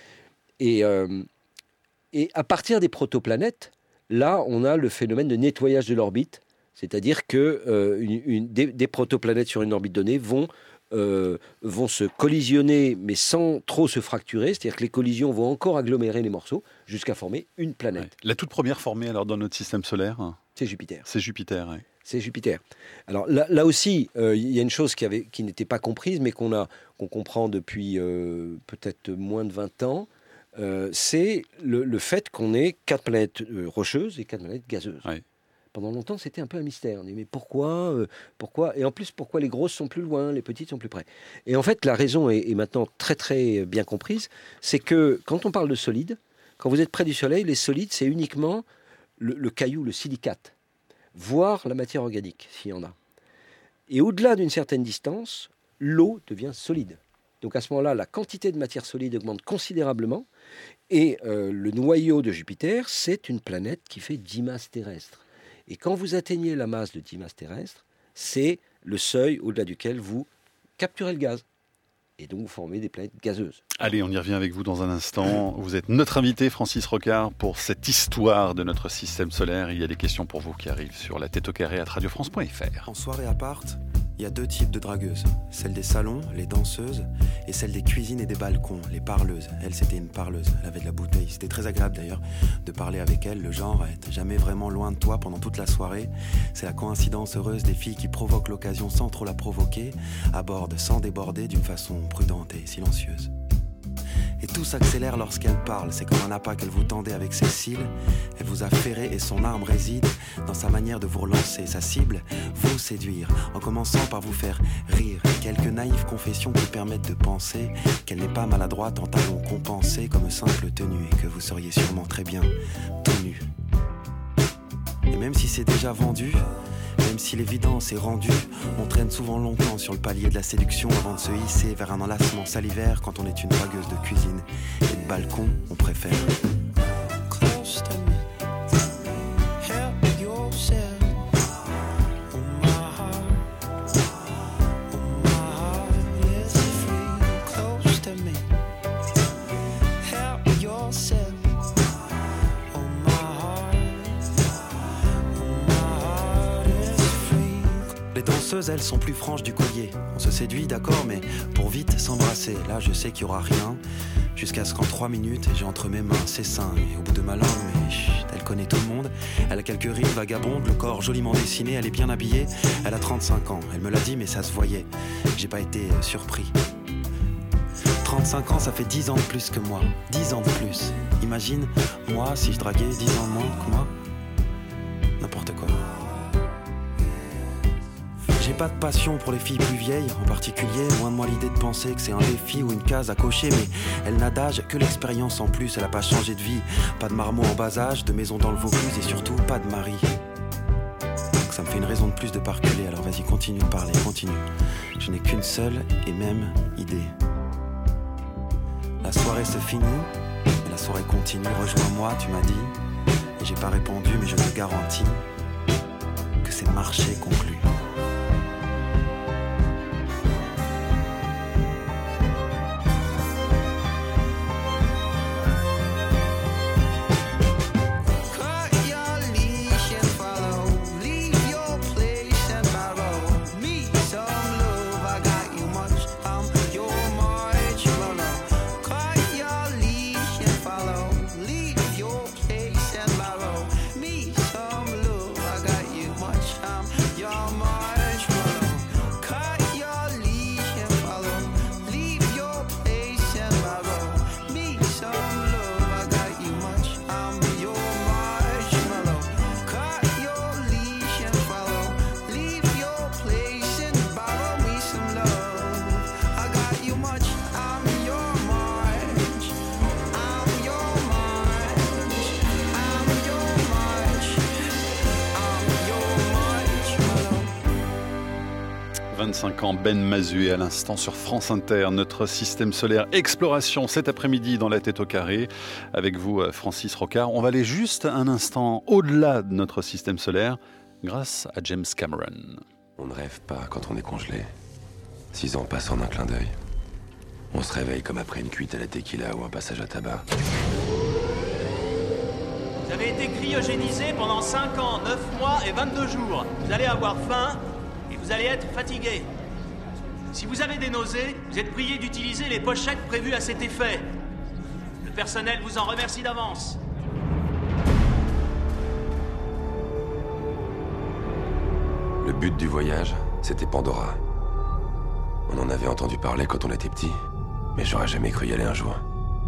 Et, euh, et à partir des protoplanètes, là, on a le phénomène de nettoyage de l'orbite, c'est-à-dire que euh, une, une, des, des protoplanètes sur une orbite donnée vont Euh, vont se collisionner, mais sans trop se fracturer. C'est-à-dire que les collisions vont encore agglomérer les morceaux jusqu'à former une planète. Ouais. La toute première formée alors dans notre système solaire, c'est Jupiter. C'est Jupiter, oui. C'est Jupiter. Alors là, là aussi, il euh, y a une chose qui, avait, qui n'était pas comprise, mais qu'on, a, qu'on comprend depuis euh, peut-être moins de vingt ans. Euh, c'est le, le fait qu'on ait quatre planètes euh, rocheuses et quatre planètes gazeuses. Ouais. Pendant longtemps, c'était un peu un mystère. On dit, mais pourquoi, euh, pourquoi Et en plus, pourquoi les grosses sont plus loin, les petites sont plus près ? Et en fait, la raison est, est maintenant très, très bien comprise. C'est que quand on parle de solide, quand vous êtes près du Soleil, les solides, c'est uniquement le, le caillou, le silicate, voire la matière organique, s'il y en a. Et au-delà d'une certaine distance, l'eau devient solide. Donc à ce moment-là, la quantité de matière solide augmente considérablement. Et euh, le noyau de Jupiter, c'est une planète qui fait dix masses terrestres. Et quand vous atteignez la masse de dix masses terrestres, c'est le seuil au-delà duquel vous capturez le gaz. Et donc vous formez des planètes gazeuses. Allez, on y revient avec vous dans un instant. Vous êtes notre invité, Francis Rocard, pour cette histoire de notre système solaire. Il y a des questions pour vous qui arrivent sur la tête au carré à radio france point f r. En soirée appart, il y a deux types de dragueuses. Celle des salons, les danseuses, et celle des cuisines et des balcons, les parleuses. Elle, c'était une parleuse, elle avait de la bouteille. C'était très agréable d'ailleurs de parler avec elle. Le genre à être jamais vraiment loin de toi pendant toute la soirée. C'est la coïncidence heureuse des filles qui provoquent l'occasion sans trop la provoquer, abordent sans déborder d'une façon prudente et silencieuse. Et tout s'accélère lorsqu'elle parle. C'est comme un appât qu'elle vous tendait avec ses cils. Elle vous a ferré et son arme réside dans sa manière de vous relancer. Sa cible, vous séduire, en commençant par vous faire rire. Quelques naïves confessions qui permettent de penser qu'elle n'est pas maladroite en talons compensés comme simple tenue, et que vous seriez sûrement très bien tout nu. Et même si c'est déjà vendu, même si l'évidence est rendue, on traîne souvent longtemps sur le palier de la séduction avant de se hisser vers un enlacement salivaire. Quand on est une dragueuse de cuisine et de balcon, on préfère elles sont plus franches du collier. On se séduit, d'accord, mais pour vite s'embrasser. Là, je sais qu'il y aura rien, jusqu'à ce qu'en trois minutes, j'ai entre mes mains ses seins. Et au bout de ma langue, mais chut, elle connaît tout le monde. Elle a quelques rides vagabondes, le corps joliment dessiné, elle est bien habillée. Elle a trente-cinq ans, elle me l'a dit, mais ça se voyait. J'ai pas été euh, surpris. trente-cinq ans, ça fait dix ans de plus que moi. dix ans de plus. Imagine, moi, si je draguais dix ans de moins que moi. N'importe quoi. J'ai pas de passion pour les filles plus vieilles, en particulier, loin de moi l'idée de penser que c'est un défi ou une case à cocher, mais elle n'a d'âge que l'expérience en plus, elle a pas changé de vie, pas de marmot en bas âge, de maison dans le Vaucluse et surtout pas de mari. Donc ça me fait une raison de plus de pas reculer, alors vas-y, continue de parler, continue. Je n'ai qu'une seule et même idée. La soirée se finit, mais la soirée continue, rejoins-moi, tu m'as dit, et j'ai pas répondu, mais je te garantis que c'est marché conclu. You're vingt-cinq ans, Ben Mazué à l'instant sur France Inter. Notre système solaire exploration cet après-midi dans la tête au carré. Avec vous, Francis Rocard. On va aller juste un instant au-delà de notre système solaire grâce à James Cameron. On ne rêve pas quand on est congelé. Six ans passent en un clin d'œil. On se réveille comme après une cuite à la tequila ou un passage à tabac. Vous avez été cryogénisé pendant cinq ans, neuf mois et vingt-deux jours. Vous allez avoir faim et vous allez être fatigué. Si vous avez des nausées, vous êtes prié d'utiliser les pochettes prévues à cet effet. Le personnel vous en remercie d'avance. Le but du voyage, c'était Pandora. On en avait entendu parler quand on était petit, mais j'aurais jamais cru y aller un jour.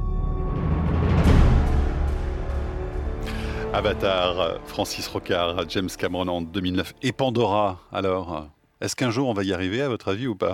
Avatar, Francis Rocard, James Cameron en deux mille neuf. Et Pandora, alors, est-ce qu'un jour on va y arriver, à votre avis, ou pas ?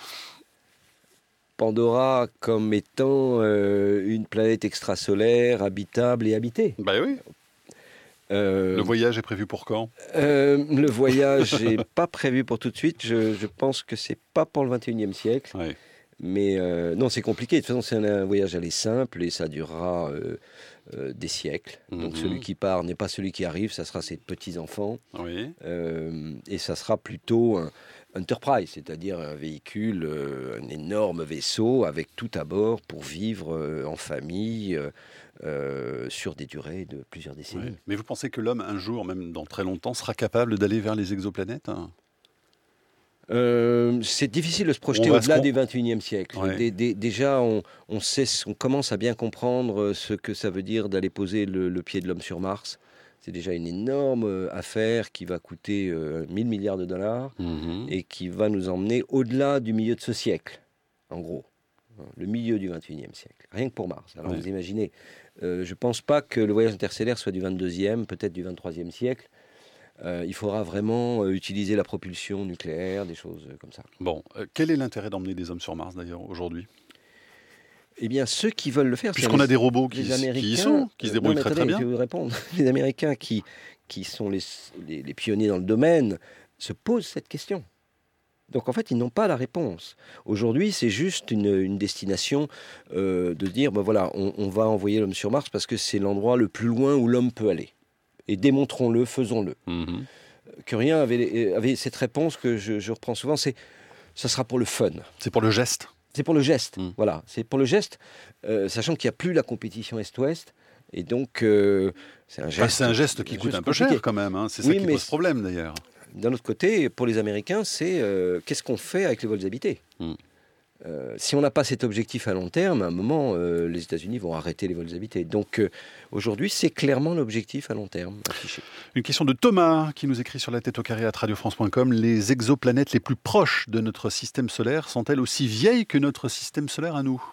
Pandora comme étant euh, une planète extrasolaire, habitable et habitée. Bah oui. Euh, le voyage est prévu pour quand ? euh, Le voyage n'est pas prévu pour tout de suite. Je, je pense que c'est pas pour le vingt et unième siècle. Oui. Mais euh, non, c'est compliqué. De toute façon, c'est un, un voyage aller simple et ça durera euh, euh, des siècles. Mm-hmm. Donc celui qui part n'est pas celui qui arrive, ça sera ses petits-enfants. Oui. Euh, et ça sera plutôt un Enterprise, c'est-à-dire un véhicule, euh, un énorme vaisseau avec tout à bord pour vivre euh, en famille euh, euh, sur des durées de plusieurs décennies. Oui. Mais vous pensez que l'homme, un jour, même dans très longtemps, sera capable d'aller vers les exoplanètes, hein ? Euh, c'est difficile de se projeter au-delà du vingt et unième siècle. Ouais. Dé, dé, déjà, on, on, sait, on commence à bien comprendre ce que ça veut dire d'aller poser le, le pied de l'homme sur Mars. C'est déjà une énorme affaire qui va coûter euh, mille milliards de dollars mmh. et qui va nous emmener au-delà du milieu de ce siècle, en gros. Le milieu du vingt et unième siècle, rien que pour Mars. Alors ouais. Vous imaginez, euh, je ne pense pas que le voyage interstellaire soit du vingt-deuxième, peut-être du vingt-troisième siècle. Euh, il faudra vraiment euh, utiliser la propulsion nucléaire, des choses euh, comme ça. Bon, euh, quel est l'intérêt d'emmener des hommes sur Mars d'ailleurs aujourd'hui ? Eh bien, ceux qui veulent le faire, puisqu'on les, a des robots qui, qui y sont, qui se débrouillent non, très attendez, très bien. Je vais vous répondre. Les Américains qui, qui sont les, les, les pionniers dans le domaine se posent cette question. Donc en fait, ils n'ont pas la réponse. Aujourd'hui, c'est juste une, une destination euh, de dire, ben voilà, on, on va envoyer l'homme sur Mars parce que c'est l'endroit le plus loin où l'homme peut aller. Et démontrons-le, faisons-le. Mmh. Curien avait, avait cette réponse que je, je reprends souvent, c'est ça sera pour le fun. C'est pour le geste. C'est pour le geste, mmh. voilà. C'est pour le geste, euh, sachant qu'il n'y a plus la compétition Est-Ouest. Et donc, euh, c'est un geste... Enfin, c'est un geste qui un coûte geste un peu compliqué. Cher quand même. Hein. C'est oui, ça qui pose problème d'ailleurs. D'un autre côté, pour les Américains, c'est euh, qu'est-ce qu'on fait avec les vols habités mmh. euh, Si on n'a pas cet objectif à long terme, à un moment, euh, les États-Unis vont arrêter les vols habités. Donc, euh, aujourd'hui, c'est clairement l'objectif à long terme affiché. Une question de Thomas qui nous écrit sur la tête au carré à radio france point com. Les exoplanètes les plus proches de notre système solaire sont-elles aussi vieilles que notre système solaire à nous ?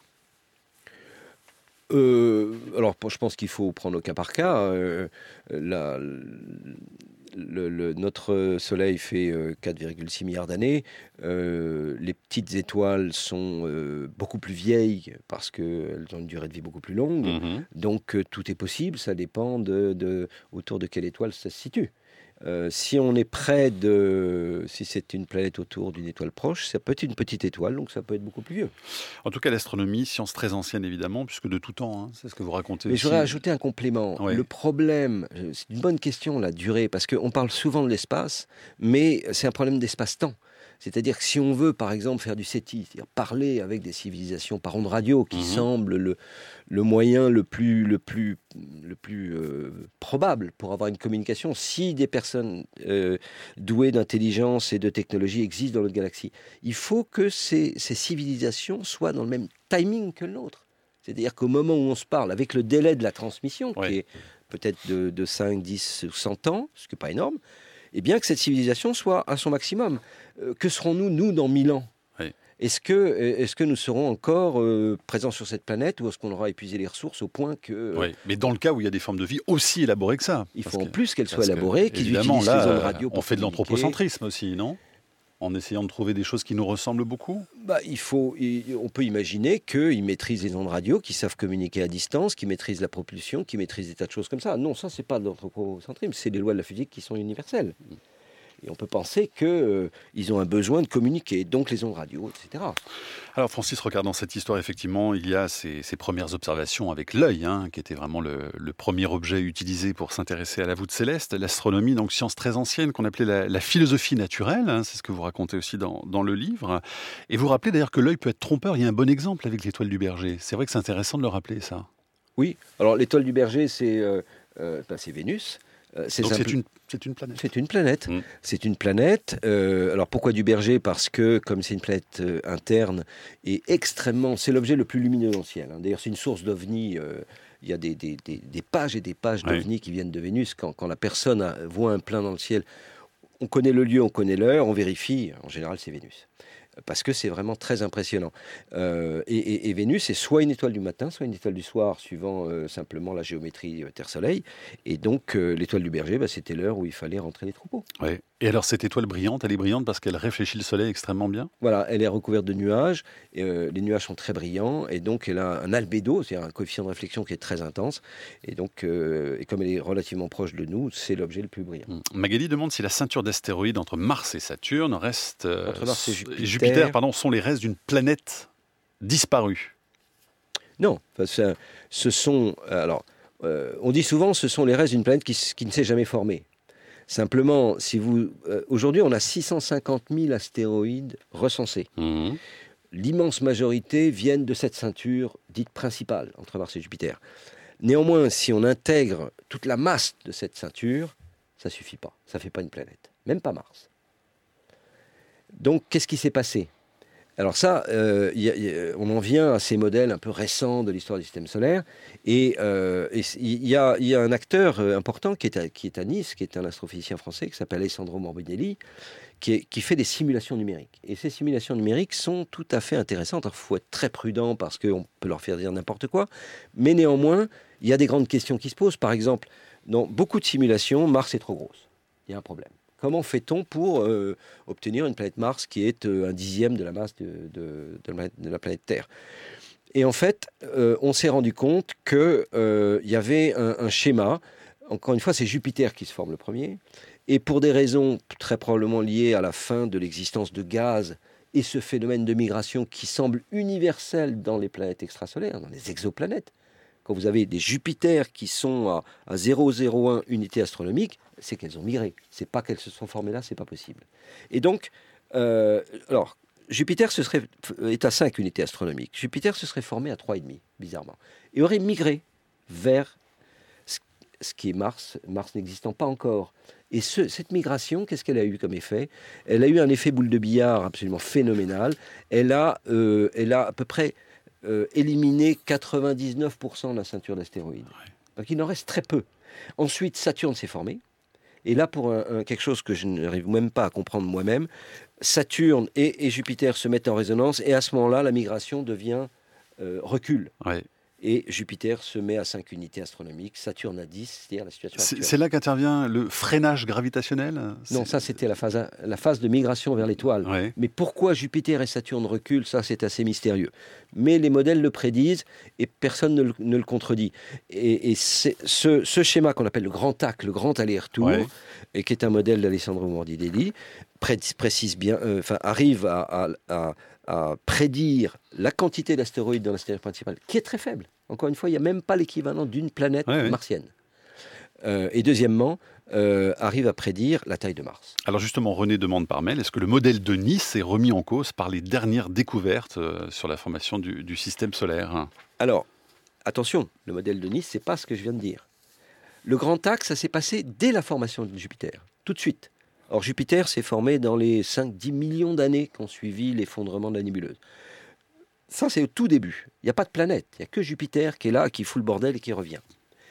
euh, Alors, je pense qu'il faut prendre au cas par cas. Euh, la, le, le, notre Soleil fait euh, quatre virgule six milliards d'années. Euh, les petites étoiles sont euh, beaucoup plus vieilles parce qu'elles ont une durée de vie beaucoup plus longue. Mmh. Donc, euh, tout est possible. Ça dépend de, de autour de quelle étoile ça se situe. Euh, si on est près de... Si c'est une planète autour d'une étoile proche, ça peut être une petite étoile, donc ça peut être beaucoup plus vieux. En tout cas, l'astronomie, science très ancienne évidemment, puisque de tout temps, hein, c'est ce que vous racontez. Mais aussi. j'aurais ajouté un complément. Ouais. Le problème, c'est une bonne question, la durée, parce qu'on parle souvent de l'espace, mais c'est un problème d'espace-temps. C'est-à-dire que si on veut, par exemple, faire du SETI, c'est-à-dire parler avec des civilisations par ondes radio, qui mmh. semble le, le moyen le plus, le plus, le plus euh, probable pour avoir une communication, si des personnes euh, douées d'intelligence et de technologie existent dans notre galaxie, il faut que ces, ces civilisations soient dans le même timing que le nôtre. C'est-à-dire qu'au moment où on se parle, avec le délai de la transmission, oui. qui est peut-être de, de cinq, dix ou cent ans, ce qui n'est pas énorme, et bien que cette civilisation soit à son maximum. Euh, que serons-nous, nous, dans mille ans ? Oui. Est-ce que, est-ce que nous serons encore euh, présents sur cette planète ou est-ce qu'on aura épuisé les ressources au point que... Euh, oui, mais dans le cas où il y a des formes de vie aussi élaborées que ça. Il faut en que, plus qu'elles soient élaborées, qu'ils utilisent là, les ondes radio pour on fait de l'anthropocentrisme aussi, non ? En essayant de trouver des choses qui nous ressemblent beaucoup ? bah, il faut, il, on peut imaginer qu'ils maîtrisent les ondes radio, qu'ils savent communiquer à distance, qu'ils maîtrisent la propulsion, qu'ils maîtrisent des tas de choses comme ça. Non, ça, c'est pas de l'anthropocentrisme, c'est les lois de la physique qui sont universelles. Et on peut penser qu'ils euh, ont un besoin de communiquer, donc les ondes radio, et cetera. Alors Francis, regardant cette histoire, effectivement, il y a ces, ces premières observations avec l'œil, hein, qui était vraiment le, le premier objet utilisé pour s'intéresser à la voûte céleste. L'astronomie, donc science très ancienne, qu'on appelait la, la philosophie naturelle, hein, c'est ce que vous racontez aussi dans, dans le livre. Et vous rappelez d'ailleurs que l'œil peut être trompeur. Il y a un bon exemple avec l'étoile du Berger. C'est vrai que c'est intéressant de le rappeler, ça. Oui, alors l'étoile du Berger, c'est, euh, euh, ben, c'est Vénus. C'est, Donc c'est, une, c'est une planète. C'est une planète. Mmh. C'est une planète. Euh, alors pourquoi du Berger ? Parce que comme c'est une planète euh, interne et extrêmement, c'est l'objet le plus lumineux dans le ciel. Hein. D'ailleurs, c'est une source d'ovnis. Euh, il y a des, des, des, des pages et des pages oui. d'ovnis qui viennent de Vénus. Quand, quand la personne a, voit un plein dans le ciel, on connaît le lieu, on connaît l'heure, on vérifie. En général, c'est Vénus. Parce que c'est vraiment très impressionnant. Euh, et, et, et Vénus est soit une étoile du matin, soit une étoile du soir, suivant euh, simplement la géométrie euh, Terre-Soleil. Et donc, euh, l'étoile du Berger, bah, c'était l'heure où il fallait rentrer les troupeaux. Ouais. Et alors, cette étoile brillante, elle est brillante parce qu'elle réfléchit le Soleil extrêmement bien ? Voilà, elle est recouverte de nuages. Et, euh, les nuages sont très brillants. Et donc, elle a un albédo, c'est-à-dire un coefficient de réflexion qui est très intense. Et donc, euh, et comme elle est relativement proche de nous, c'est l'objet le plus brillant. Mmh. Magali demande si la ceinture d'astéroïdes entre Mars et Saturne reste... Euh, entre Mars et Jupiter... Jupiter pardon, sont les restes d'une planète disparue. Non, ça, ce sont... Alors, euh, on dit souvent ce sont les restes d'une planète qui, qui ne s'est jamais formée. Simplement, si vous, euh, aujourd'hui, on a six cent cinquante mille astéroïdes recensés. Mmh. L'immense majorité viennent de cette ceinture dite principale entre Mars et Jupiter. Néanmoins, si on intègre toute la masse de cette ceinture, ça ne suffit pas. Ça ne fait pas une planète, même pas Mars. Donc, qu'est-ce qui s'est passé ? Alors ça, euh, y a, y a, on en vient à ces modèles un peu récents de l'histoire du système solaire. Et il euh, y, a, y a un acteur important qui est, à, qui est à Nice, qui est un astrophysicien français, qui s'appelle Alessandro Morbidelli, qui, est, qui fait des simulations numériques. Et ces simulations numériques sont tout à fait intéressantes. Il faut être très prudent parce qu'on peut leur faire dire n'importe quoi. Mais néanmoins, il y a des grandes questions qui se posent. Par exemple, dans beaucoup de simulations, Mars est trop grosse. Il y a un problème. Comment fait-on pour euh, obtenir une planète Mars qui est euh, un dixième de la masse de, de, de, la, de la planète Terre ? Et en fait, euh, on s'est rendu compte qu'il euh, y avait un, un schéma. Encore une fois, c'est Jupiter qui se forme le premier. Et pour des raisons très probablement liées à la fin de l'existence de gaz et ce phénomène de migration qui semble universel dans les planètes extrasolaires, dans les exoplanètes, quand vous avez des Jupiters qui sont à, à zéro virgule zéro un unités astronomiques, c'est qu'elles ont migré. C'est pas qu'elles se sont formées là, c'est pas possible. Et donc, euh, alors, Jupiter ce serait, est à cinq unités astronomiques. Jupiter se serait formé à trois virgule cinq, bizarrement. Et aurait migré vers ce, ce qui est Mars, Mars n'existant pas encore. Et ce, cette migration, qu'est-ce qu'elle a eu comme effet ? Elle a eu un effet boule de billard absolument phénoménal. Elle a, euh, elle a à peu près... Euh, éliminer quatre-vingt-dix-neuf pour cent de la ceinture d'astéroïdes. Ouais. Donc il en reste très peu. Ensuite, Saturne s'est formé. Et là, pour un, un, quelque chose que je n'arrive même pas à comprendre moi-même, Saturne et, et Jupiter se mettent en résonance. Et à ce moment-là, la migration devient euh, recul. Ouais. Et Jupiter se met à cinq unités astronomiques, Saturne à dix, c'est-à-dire la situation actuelle. C'est, c'est là qu'intervient le freinage gravitationnel ? Non, ça c'était la phase, la phase de migration vers l'étoile. Ouais. Mais pourquoi Jupiter et Saturne reculent, ça c'est assez mystérieux. Mais les modèles le prédisent et personne ne le, ne le contredit. Et, et c'est ce, ce schéma qu'on appelle le grand A C, le grand aller-retour, ouais. et qui est un modèle d'Alessandro Morbidelli, précise bien, euh, enfin arrive à... à, à à prédire la quantité d'astéroïdes dans la sphère principale, qui est très faible. Encore une fois, il n'y a même pas l'équivalent d'une planète ouais, martienne. Euh, et deuxièmement, euh, arrive à prédire la taille de Mars. Alors justement, René demande par mail, est-ce que le modèle de Nice est remis en cause par les dernières découvertes euh, sur la formation du, du système solaire ? Alors, attention, le modèle de Nice, ce n'est pas ce que je viens de dire. Le grand axe, ça s'est passé dès la formation de Jupiter, tout de suite. Or, Jupiter s'est formé dans les cinq à dix millions d'années qui ont suivi l'effondrement de la nébuleuse. Ça, c'est au tout début. Il n'y a pas de planète. Il n'y a que Jupiter qui est là, qui fout le bordel et qui revient.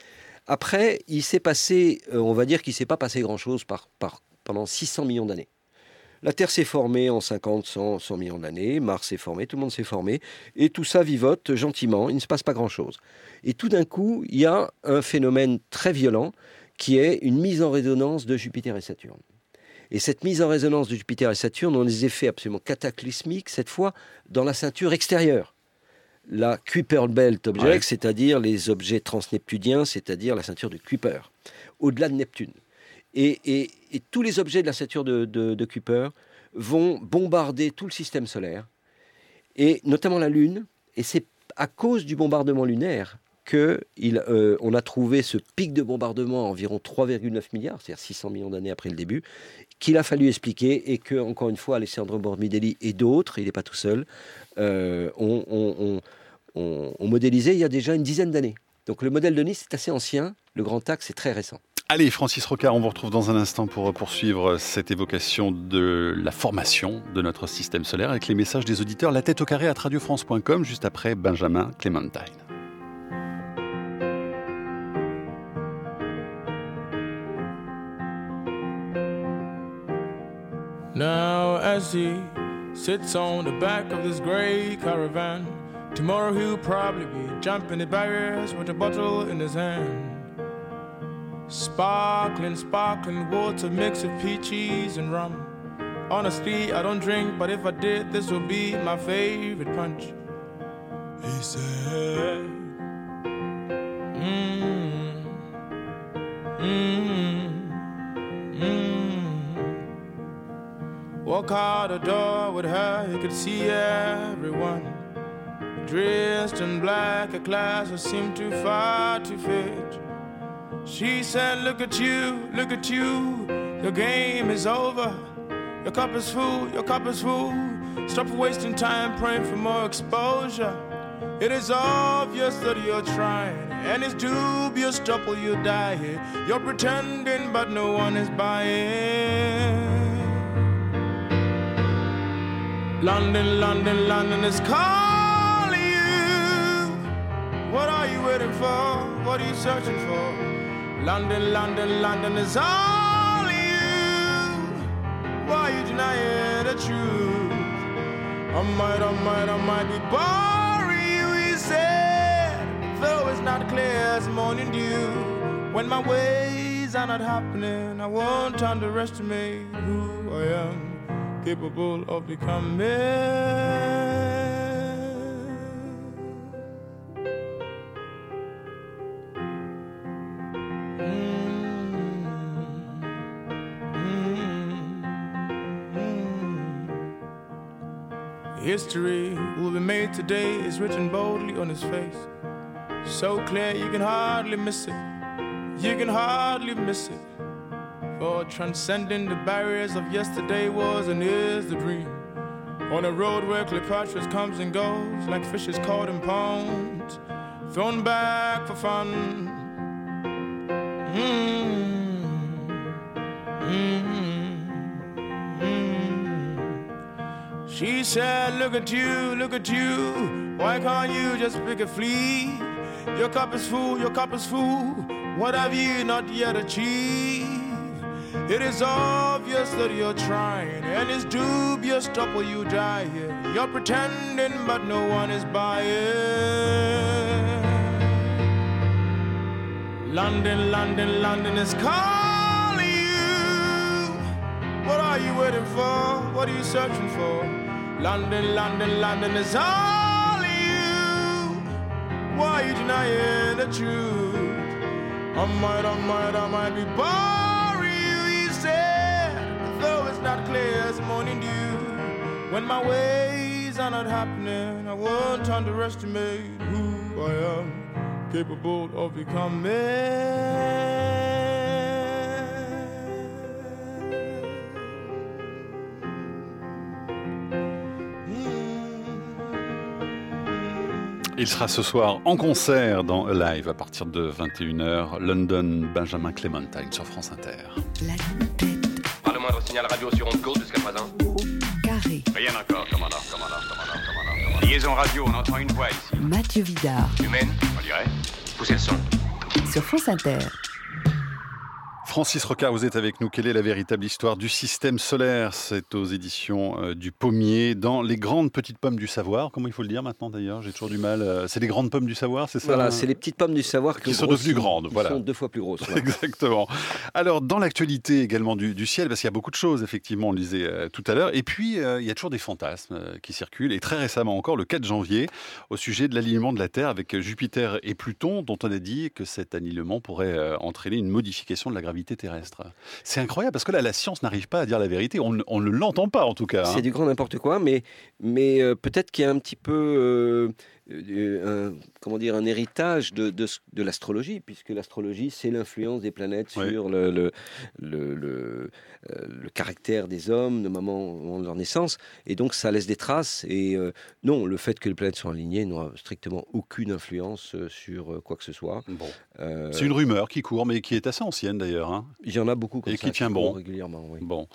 Après, il s'est passé, euh, on va dire qu'il ne s'est pas passé grand-chose par, par, pendant six cents millions d'années. La Terre s'est formée en cinquante, cent, cent millions d'années. Mars s'est formé, tout le monde s'est formé. Et tout ça vivote gentiment. Il ne se passe pas grand-chose. Et tout d'un coup, il y a un phénomène très violent qui est une mise en résonance de Jupiter et Saturne. Et cette mise en résonance de Jupiter et Saturne ont des effets absolument cataclysmiques, cette fois, dans la ceinture extérieure. La Kuiper Belt Object, ouais. c'est-à-dire les objets transneptuniens, c'est-à-dire la ceinture de Kuiper, au-delà de Neptune. Et, et, et tous les objets de la stature de, de, de Kuiper vont bombarder tout le système solaire, et notamment la Lune. Et c'est à cause du bombardement lunaire qu'on euh, a trouvé ce pic de bombardement à environ trois virgule neuf milliards, c'est-à-dire six cents millions d'années après le début, qu'il a fallu expliquer, et que, encore une fois, Alessandro Morbidelli et d'autres, il n'est pas tout seul, euh, ont, ont, ont, ont modélisé il y a déjà une dizaine d'années. Donc le modèle de Nice est assez ancien, le grand axe est très récent. Allez, Francis Rocard, on vous retrouve dans un instant pour poursuivre cette évocation de la formation de notre système solaire avec les messages des auditeurs. La tête au carré à radio france point com, juste après Benjamin Clémentine. Now as he sits on the back of this grey caravan, tomorrow he'll probably be jumping the barriers with a bottle in his hand. Sparkling, sparkling water mix of peaches and rum. Honestly, I don't drink, but if I did, this would be my favorite punch. He said, mmm, mmm, mmm. Walk out the door with her, you could see everyone. Dressed in black, a class that seemed too far to fit. She said, look at you, look at you, your game is over. Your cup is full, your cup is full. Stop wasting time praying for more exposure. It is obvious that you're trying, and it's dubious trouble you die here. You're pretending, but no one is buying. London, London, London is calling you. What are you waiting for? What are you searching for? London, London, London is all you. Why are you denying the truth? I might, I might, I might be boring you, he said. Though it's not clear as morning dew. When my ways are not happening, I won't underestimate who I am, capable of becoming. History will be made today is written boldly on his face. So clear you can hardly miss it. You can hardly miss it. For transcending the barriers of yesterday was and is the dream. On a road where Cleopatra comes and goes like fishes caught in ponds, thrown back for fun. Mm-hmm. Mm-hmm. She said, look at you, look at you. Why can't you just pick a flea? Your cup is full, your cup is full. What have you not yet achieved? It is obvious that you're trying, and it's dubious trouble you die here. You're pretending, but no one is buying. London, London, London is calling you. What are you waiting for? What are you searching for? London, London, London is all you. Why are you denying the truth? I might, I might, I might be boring you, he said. Though it's not clear as morning dew. When my ways are not happening, I won't underestimate who I am, capable of becoming. Il sera ce soir en concert dans Alive à partir de vingt et une heures. London, Benjamin Clémentine sur France Inter. La tête. Pas le moindre signal radio sur onde courte jusqu'à présent. Carré. Rien encore, commandant, commandant, commandant, commandant, commandant. Liaison radio, on entend une voix ici. Mathieu Vidard. Humaine, on dirait. Poussez le son. Sur France Inter. Francis Rocard, vous êtes avec nous. Quelle est la véritable histoire du système solaire? C'est aux éditions euh, du Pommier, dans les grandes petites pommes du savoir. Comment il faut le dire maintenant d'ailleurs? J'ai toujours du mal. Euh, c'est les grandes pommes du savoir, c'est ça? Voilà, c'est les petites pommes du savoir qui, qui sont devenues grandes. Qui voilà. sont deux fois plus grosses. Voilà. Exactement. Alors, dans l'actualité également du, du ciel, parce qu'il y a beaucoup de choses, effectivement, on le disait euh, tout à l'heure. Et puis, euh, il y a toujours des fantasmes euh, qui circulent. Et très récemment encore, le quatre janvier, au sujet de l'alignement de la Terre avec Jupiter et Pluton, dont on a dit que cet alignement pourrait euh, entraîner une modification de la gravité gravité terrestre. C'est incroyable parce que là, la science n'arrive pas à dire la vérité. On, on ne l'entend pas en tout cas. C'est hein. du grand n'importe quoi, mais, mais euh, peut-être qu'il y a un petit peu euh, euh, un, comment dire, un héritage de, de, de l'astrologie, puisque l'astrologie, c'est l'influence des planètes Ouais. sur le, le, le, le, euh, le caractère des hommes, le moment, au moment de leur naissance, et donc ça laisse des traces. Et euh, non, le fait que les planètes soient alignées n'aura strictement aucune influence euh, sur euh, quoi que ce soit. Bon. Euh, C'est une rumeur qui court, mais qui est assez ancienne d'ailleurs. Hein. Il y en a beaucoup comme Et ça qui tient courent bon. régulièrement. Oui. Bon.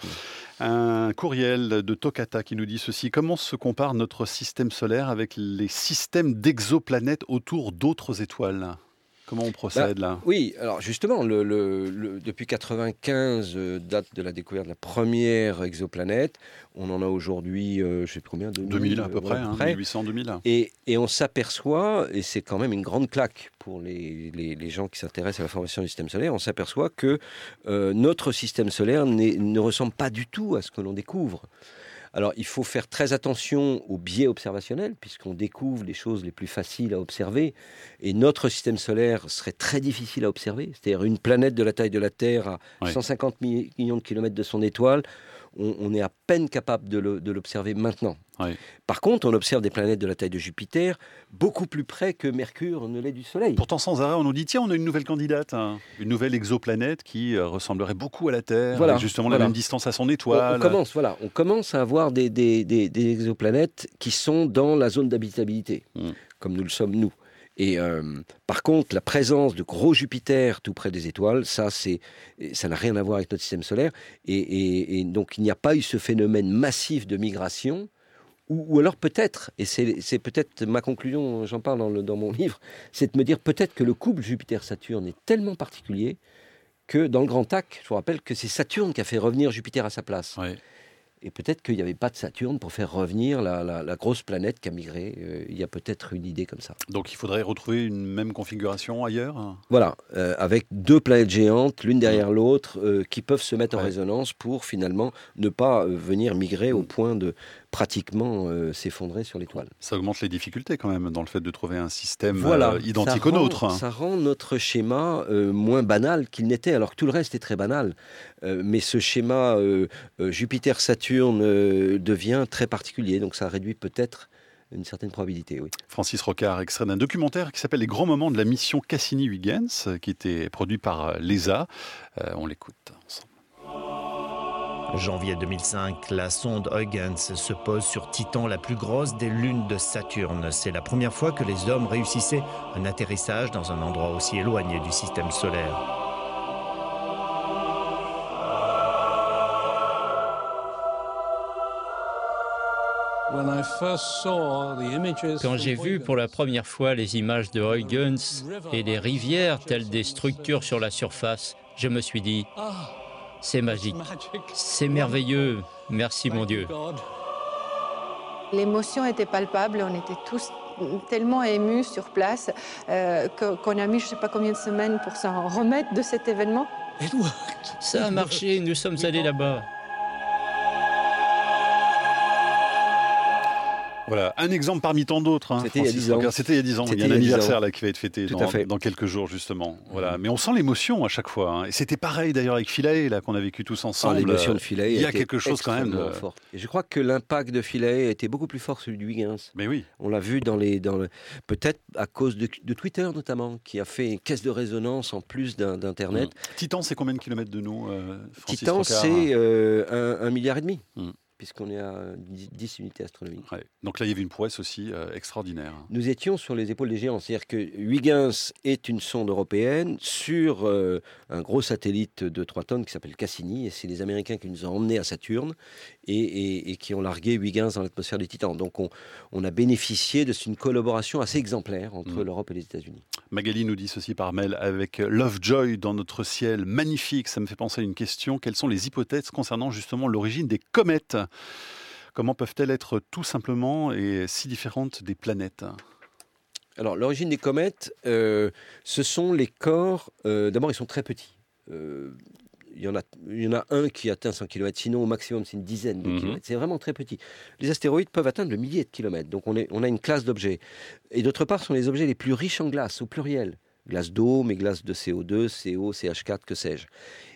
Un courriel de Tokata qui nous dit ceci. Comment se compare notre système solaire avec les systèmes d'exoplanètes autour d'autres étoiles ? Comment on procède Bah, là ? Oui, alors justement, le, le, le, depuis quatre-vingt-quinze, euh, date de la découverte de la première exoplanète, on en a aujourd'hui, euh, je ne sais plus combien, deux mille à peu euh, près, ouais, hein, mille huit cents deux mille. Et, et on s'aperçoit, et c'est quand même une grande claque pour les, les, les gens qui s'intéressent à la formation du système solaire, on s'aperçoit que euh, notre système solaire n'est, ne ressemble pas du tout à ce que l'on découvre. Alors, il faut faire très attention aux biais observationnels, puisqu'on découvre les choses les plus faciles à observer. Et notre système solaire serait très difficile à observer. C'est-à-dire une planète de la taille de la Terre à Oui. cent cinquante millions de kilomètres de son étoile, on, on est à peine capable de, le, de l'observer maintenant. Oui. Par contre, on observe des planètes de la taille de Jupiter beaucoup plus près que Mercure ne l'est du Soleil. Pourtant, sans arrêt, on nous dit tiens, on a une nouvelle candidate, hein, une nouvelle exoplanète qui euh, ressemblerait beaucoup à la Terre, Voilà, avec justement voilà. la même distance à son On, étoile. on commence, voilà, on commence à avoir des, des, des, des exoplanètes qui sont dans la zone d'habitabilité, Mm. comme nous le sommes nous. Et euh, par contre, la présence de gros Jupiter tout près des étoiles, ça, c'est, ça n'a rien à voir avec notre système solaire. Et, et, et donc, il n'y a pas eu ce phénomène massif de migration. Ou, ou alors peut-être, et c'est, c'est peut-être ma conclusion, j'en parle dans, le, dans mon livre, c'est de me dire peut-être que le couple Jupiter-Saturne est tellement particulier que dans le Grand Tac, je vous rappelle que c'est Saturne qui a fait revenir Jupiter à sa place. Ouais. Et peut-être qu'il n'y avait pas de Saturne pour faire revenir la, la, la grosse planète qui a migré. Euh, il y a peut-être une idée comme ça. Donc il faudrait retrouver une même configuration ailleurs. Voilà, euh, avec deux planètes géantes, l'une derrière l'autre, euh, qui peuvent se mettre en Ouais. résonance pour finalement ne pas euh, venir migrer au point de pratiquement euh, s'effondrer sur l'étoile. Ça augmente les difficultés quand même dans le fait de trouver un système Voilà, euh, identique ça au rend- nôtre. Ça rend notre schéma euh, moins banal qu'il n'était, alors que tout le reste est très banal. Euh, mais ce schéma euh, euh, Jupiter-Saturne euh, devient très particulier, donc ça réduit peut-être une certaine probabilité, oui. Francis Rocard, extrait d'un documentaire qui s'appelle Les grands moments de la mission Cassini-Huygens, euh, qui était produit par euh, l'E S A. Euh, on l'écoute ensemble. Janvier deux mille cinq, la sonde Huygens se pose sur Titan, la plus grosse des lunes de Saturne. C'est la première fois que les hommes réussissaient un atterrissage dans un endroit aussi éloigné du système solaire. Quand j'ai vu pour la première fois les images de Huygens et des rivières telles des structures sur la surface, je me suis dit, c'est magique, c'est merveilleux, merci mon Dieu. L'émotion était palpable, on était tous tellement émus sur place euh, que- qu'on a mis je ne sais pas combien de semaines pour s'en remettre de cet événement. Ça a marché, nous sommes allés là-bas. Voilà, un exemple parmi tant d'autres. hein, C'était il y a Francis dix ans. Rocard. C'était il y a dix ans. Il y C'était a un il y a dix anniversaire ans. là, qui va être fêté Tout dans, à fait. dans quelques jours, justement. Voilà. Mais on sent l'émotion à chaque fois. hein. Et c'était pareil d'ailleurs avec Philae, là, qu'on a vécu tous Ah, ensemble. l'émotion de Philae Il y a été quelque chose quand même de... extrêmement forte. Et je crois que l'impact de Philae était beaucoup plus fort que celui de Huygens. Mais oui. On l'a vu dans les, dans le- peut-être à cause de, de Twitter notamment, qui a fait une caisse de résonance en plus d'un- d'Internet. Mmh. Titan, c'est combien de kilomètres de nous, euh, Francis Titan, Rocard c'est euh, un, un milliard et demi, Mmh. puisqu'on est à dix, dix unités astronomiques. Ouais. Donc là, il y avait une prouesse aussi euh, extraordinaire. Nous étions sur les épaules des géants, c'est-à-dire que Huygens est une sonde européenne sur euh, un gros satellite de trois tonnes qui s'appelle Cassini, et c'est les Américains qui nous ont emmenés à Saturne et, et- et qui ont largué Huygens dans l'atmosphère du Titan. Donc on, on a bénéficié de une collaboration assez exemplaire entre Mm. l'Europe et les États-Unis. Magali nous dit ceci par mail, avec Lovejoy dans notre ciel magnifique, ça me fait penser à une question. Quelles sont les hypothèses concernant justement l'origine des comètes ? Comment peuvent-elles être tout simplement et si différentes des planètes ? Alors, l'origine des comètes, euh, ce sont les corps. euh, D'abord, ils sont très petits. Euh, Il y, en a, il y en a un qui atteint cent kilomètres, sinon au maximum c'est une dizaine de Mhm. kilomètres. C'est vraiment très petit. Les astéroïdes peuvent atteindre le millier de kilomètres, donc on, est, on a une classe d'objets. Et d'autre part, ce sont les objets les plus riches en glace, au pluriel. Glace d'eau, mais glace de C O deux, C O, C H quatre, que sais-je.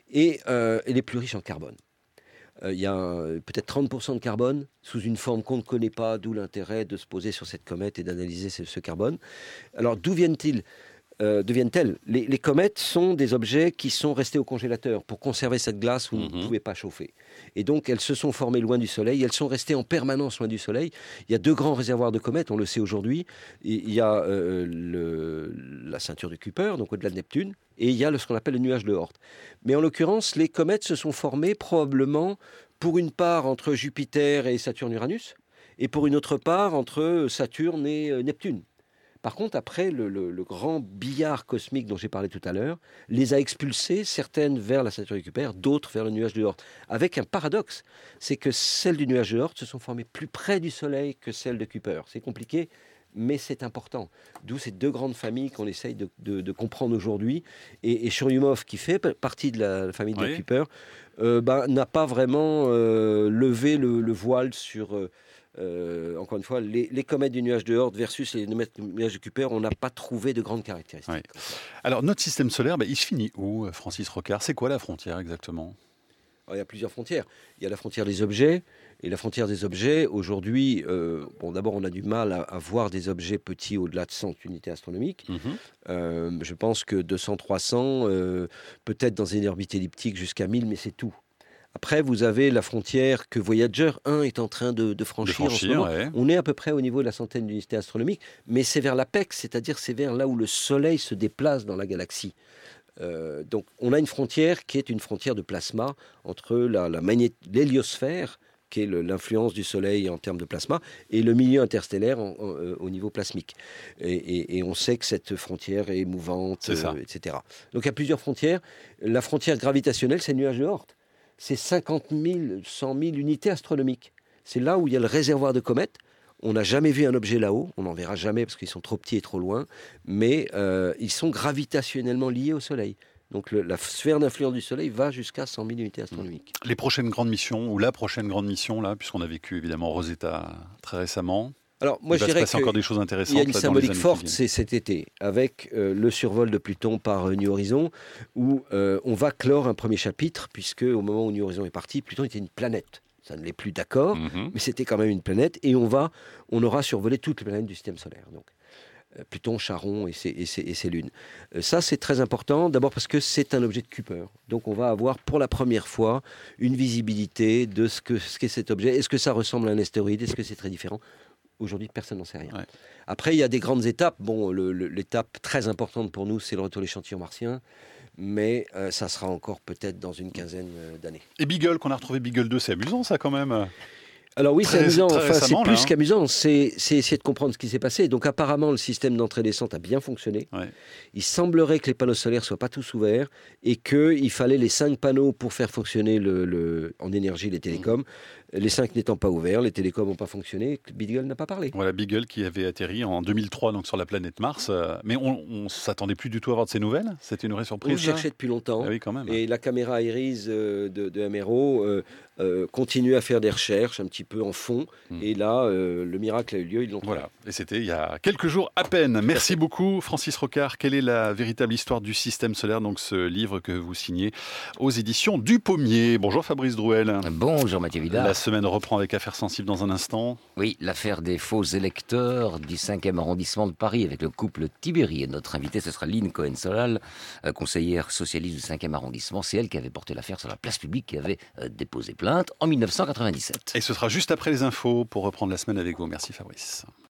et euh, elle est plus riche en carbone. Il euh, y a euh, peut-être trente pour cent de carbone sous une forme qu'on ne connaît pas, d'où l'intérêt de se poser sur cette comète et d'analyser ce, ce carbone. Alors, d'où viennent-ils euh, deviennent-elles les, les comètes sont des objets qui sont restés au congélateur pour conserver cette glace où mmh. on ne pouvait pas chauffer. Et donc, elles se sont formées loin du Soleil. Elles sont restées en permanence loin du Soleil. Il y a deux grands réservoirs de comètes, on le sait aujourd'hui. Il y a euh, le, la ceinture de Kuiper, donc au-delà de Neptune, et il y a le, ce qu'on appelle le nuage de Oort. Mais en l'occurrence, les comètes se sont formées probablement pour une part entre Jupiter et Saturne-Uranus, et pour une autre part entre Saturne et euh, Neptune. Par contre, après, le, le, le grand billard cosmique dont j'ai parlé tout à l'heure les a expulsées, certaines vers la ceinture de Kuiper, d'autres vers le nuage de Oort. Avec un paradoxe, c'est que celles du nuage de Oort se sont formées plus près du Soleil que celles de Kuiper. C'est compliqué, mais c'est important. D'où ces deux grandes familles qu'on essaye de, de, de comprendre aujourd'hui. Et, et Churyumov, qui fait partie de la famille de oui. Kuiper, euh, bah, n'a pas vraiment euh, levé le, le voile sur... Euh, Euh, encore une fois, les, les comètes du nuage de Oort versus les nuages de Kuiper, on n'a pas trouvé de grandes caractéristiques. Ouais. Alors, notre système solaire, bah, il se finit où, Francis Rocard? C'est quoi la frontière exactement? Alors, il y a plusieurs frontières. Il y a la frontière des objets. Et la frontière des objets, aujourd'hui, euh, bon, d'abord, on a du mal à, à voir des objets petits au-delà de cent unités astronomiques. Mmh. Euh, je pense que deux cents, trois cents, euh, peut-être dans une orbite elliptique jusqu'à mille, mais c'est tout. Après, vous avez la frontière que Voyager un est en train de, de franchir, de franchir en ce moment. Ouais. On est à peu près au niveau de la centaine d'unités astronomiques, mais c'est vers l'apex, c'est-à-dire c'est vers là où le Soleil se déplace dans la galaxie. Euh, donc, on a une frontière qui est une frontière de plasma entre la, la magnét- l'héliosphère, qui est le, l'influence du Soleil en termes de plasma, et le milieu interstellaire en, en, euh, au niveau plasmique. Et, et, et on sait que cette frontière est mouvante, euh, et cetera. Donc, il y a plusieurs frontières. La frontière gravitationnelle, c'est le nuage de Oort. C'est cinquante mille, cent mille unités astronomiques. C'est là où il y a le réservoir de comètes. On n'a jamais vu un objet là-haut. On n'en verra jamais parce qu'ils sont trop petits et trop loin. Mais euh, ils sont gravitationnellement liés au Soleil. Donc le, la sphère d'influence du Soleil va jusqu'à cent mille unités astronomiques. Les prochaines grandes missions, ou la prochaine grande mission, là, puisqu'on a vécu évidemment Rosetta très récemment. Alors, moi, il je va dirais se passer encore des choses intéressantes. Il y a une là, symbolique forte, c'est cet été, avec euh, le survol de Pluton par euh, New Horizons, où euh, on va clore un premier chapitre, puisque au moment où New Horizons est parti, Pluton était une planète. Ça ne l'est plus, d'accord, mm-hmm. mais c'était quand même une planète, et on va, on aura survolé toutes les planètes du système solaire. Donc, euh, Pluton, Charon et ses, et ses, et ses lunes. Euh, ça, c'est très important, d'abord parce que c'est un objet de Kuiper. Donc, on va avoir pour la première fois une visibilité de ce, que, ce qu'est cet objet. Est-ce que ça ressemble à un astéroïde? Est-ce que c'est très différent? Aujourd'hui, personne n'en sait rien. Ouais. Après, il y a des grandes étapes. Bon, le, le, l'étape très importante pour nous, c'est le retour de l'échantillon martien. Mais euh, ça sera encore peut-être dans une quinzaine d'années. Et Beagle, qu'on a retrouvé Beagle deux, c'est amusant ça quand même. Alors oui, très, c'est amusant. Enfin, récemment, c'est plus là, hein. qu'amusant. C'est, c'est essayer de comprendre ce qui s'est passé. Donc apparemment, le système d'entrée-descente a bien fonctionné. Ouais. Il semblerait que les panneaux solaires ne soient pas tous ouverts et qu'il fallait les cinq panneaux pour faire fonctionner le, le, en énergie les télécoms. Mmh. Les cinq n'étant pas ouverts, les télécoms n'ont pas fonctionné, Beagle n'a pas parlé. Voilà, Beagle qui avait atterri en deux mille trois donc sur la planète Mars. Euh, mais on ne s'attendait plus du tout à avoir de ces nouvelles. C'était une vraie surprise. On le cherchait depuis longtemps. Ah oui, quand même. Et la caméra Iris euh, de, de M R O euh, euh, continue à faire des recherches un petit peu en fond. Mmh. Et là, euh, le miracle a eu lieu, ils l'ont trouvé. Voilà, et c'était il y a quelques jours à peine. Merci beaucoup, Francis Rocard. Quelle est la véritable histoire du système solaire? Donc ce livre que vous signez aux éditions du Pommier. Bonjour Fabrice Drouel. Bonjour Mathieu Vidal. La semaine reprend avec Affaires sensibles dans un instant. Oui, l'affaire des faux électeurs du cinquième arrondissement de Paris avec le couple Tiberi. Et notre invitée, ce sera Lynn Cohen-Solal, conseillère socialiste du cinquième arrondissement. C'est elle qui avait porté l'affaire sur la place publique, qui avait déposé plainte en mille neuf cent quatre-vingt-dix-sept. Et ce sera juste après les infos pour reprendre la semaine avec vous. Merci Fabrice.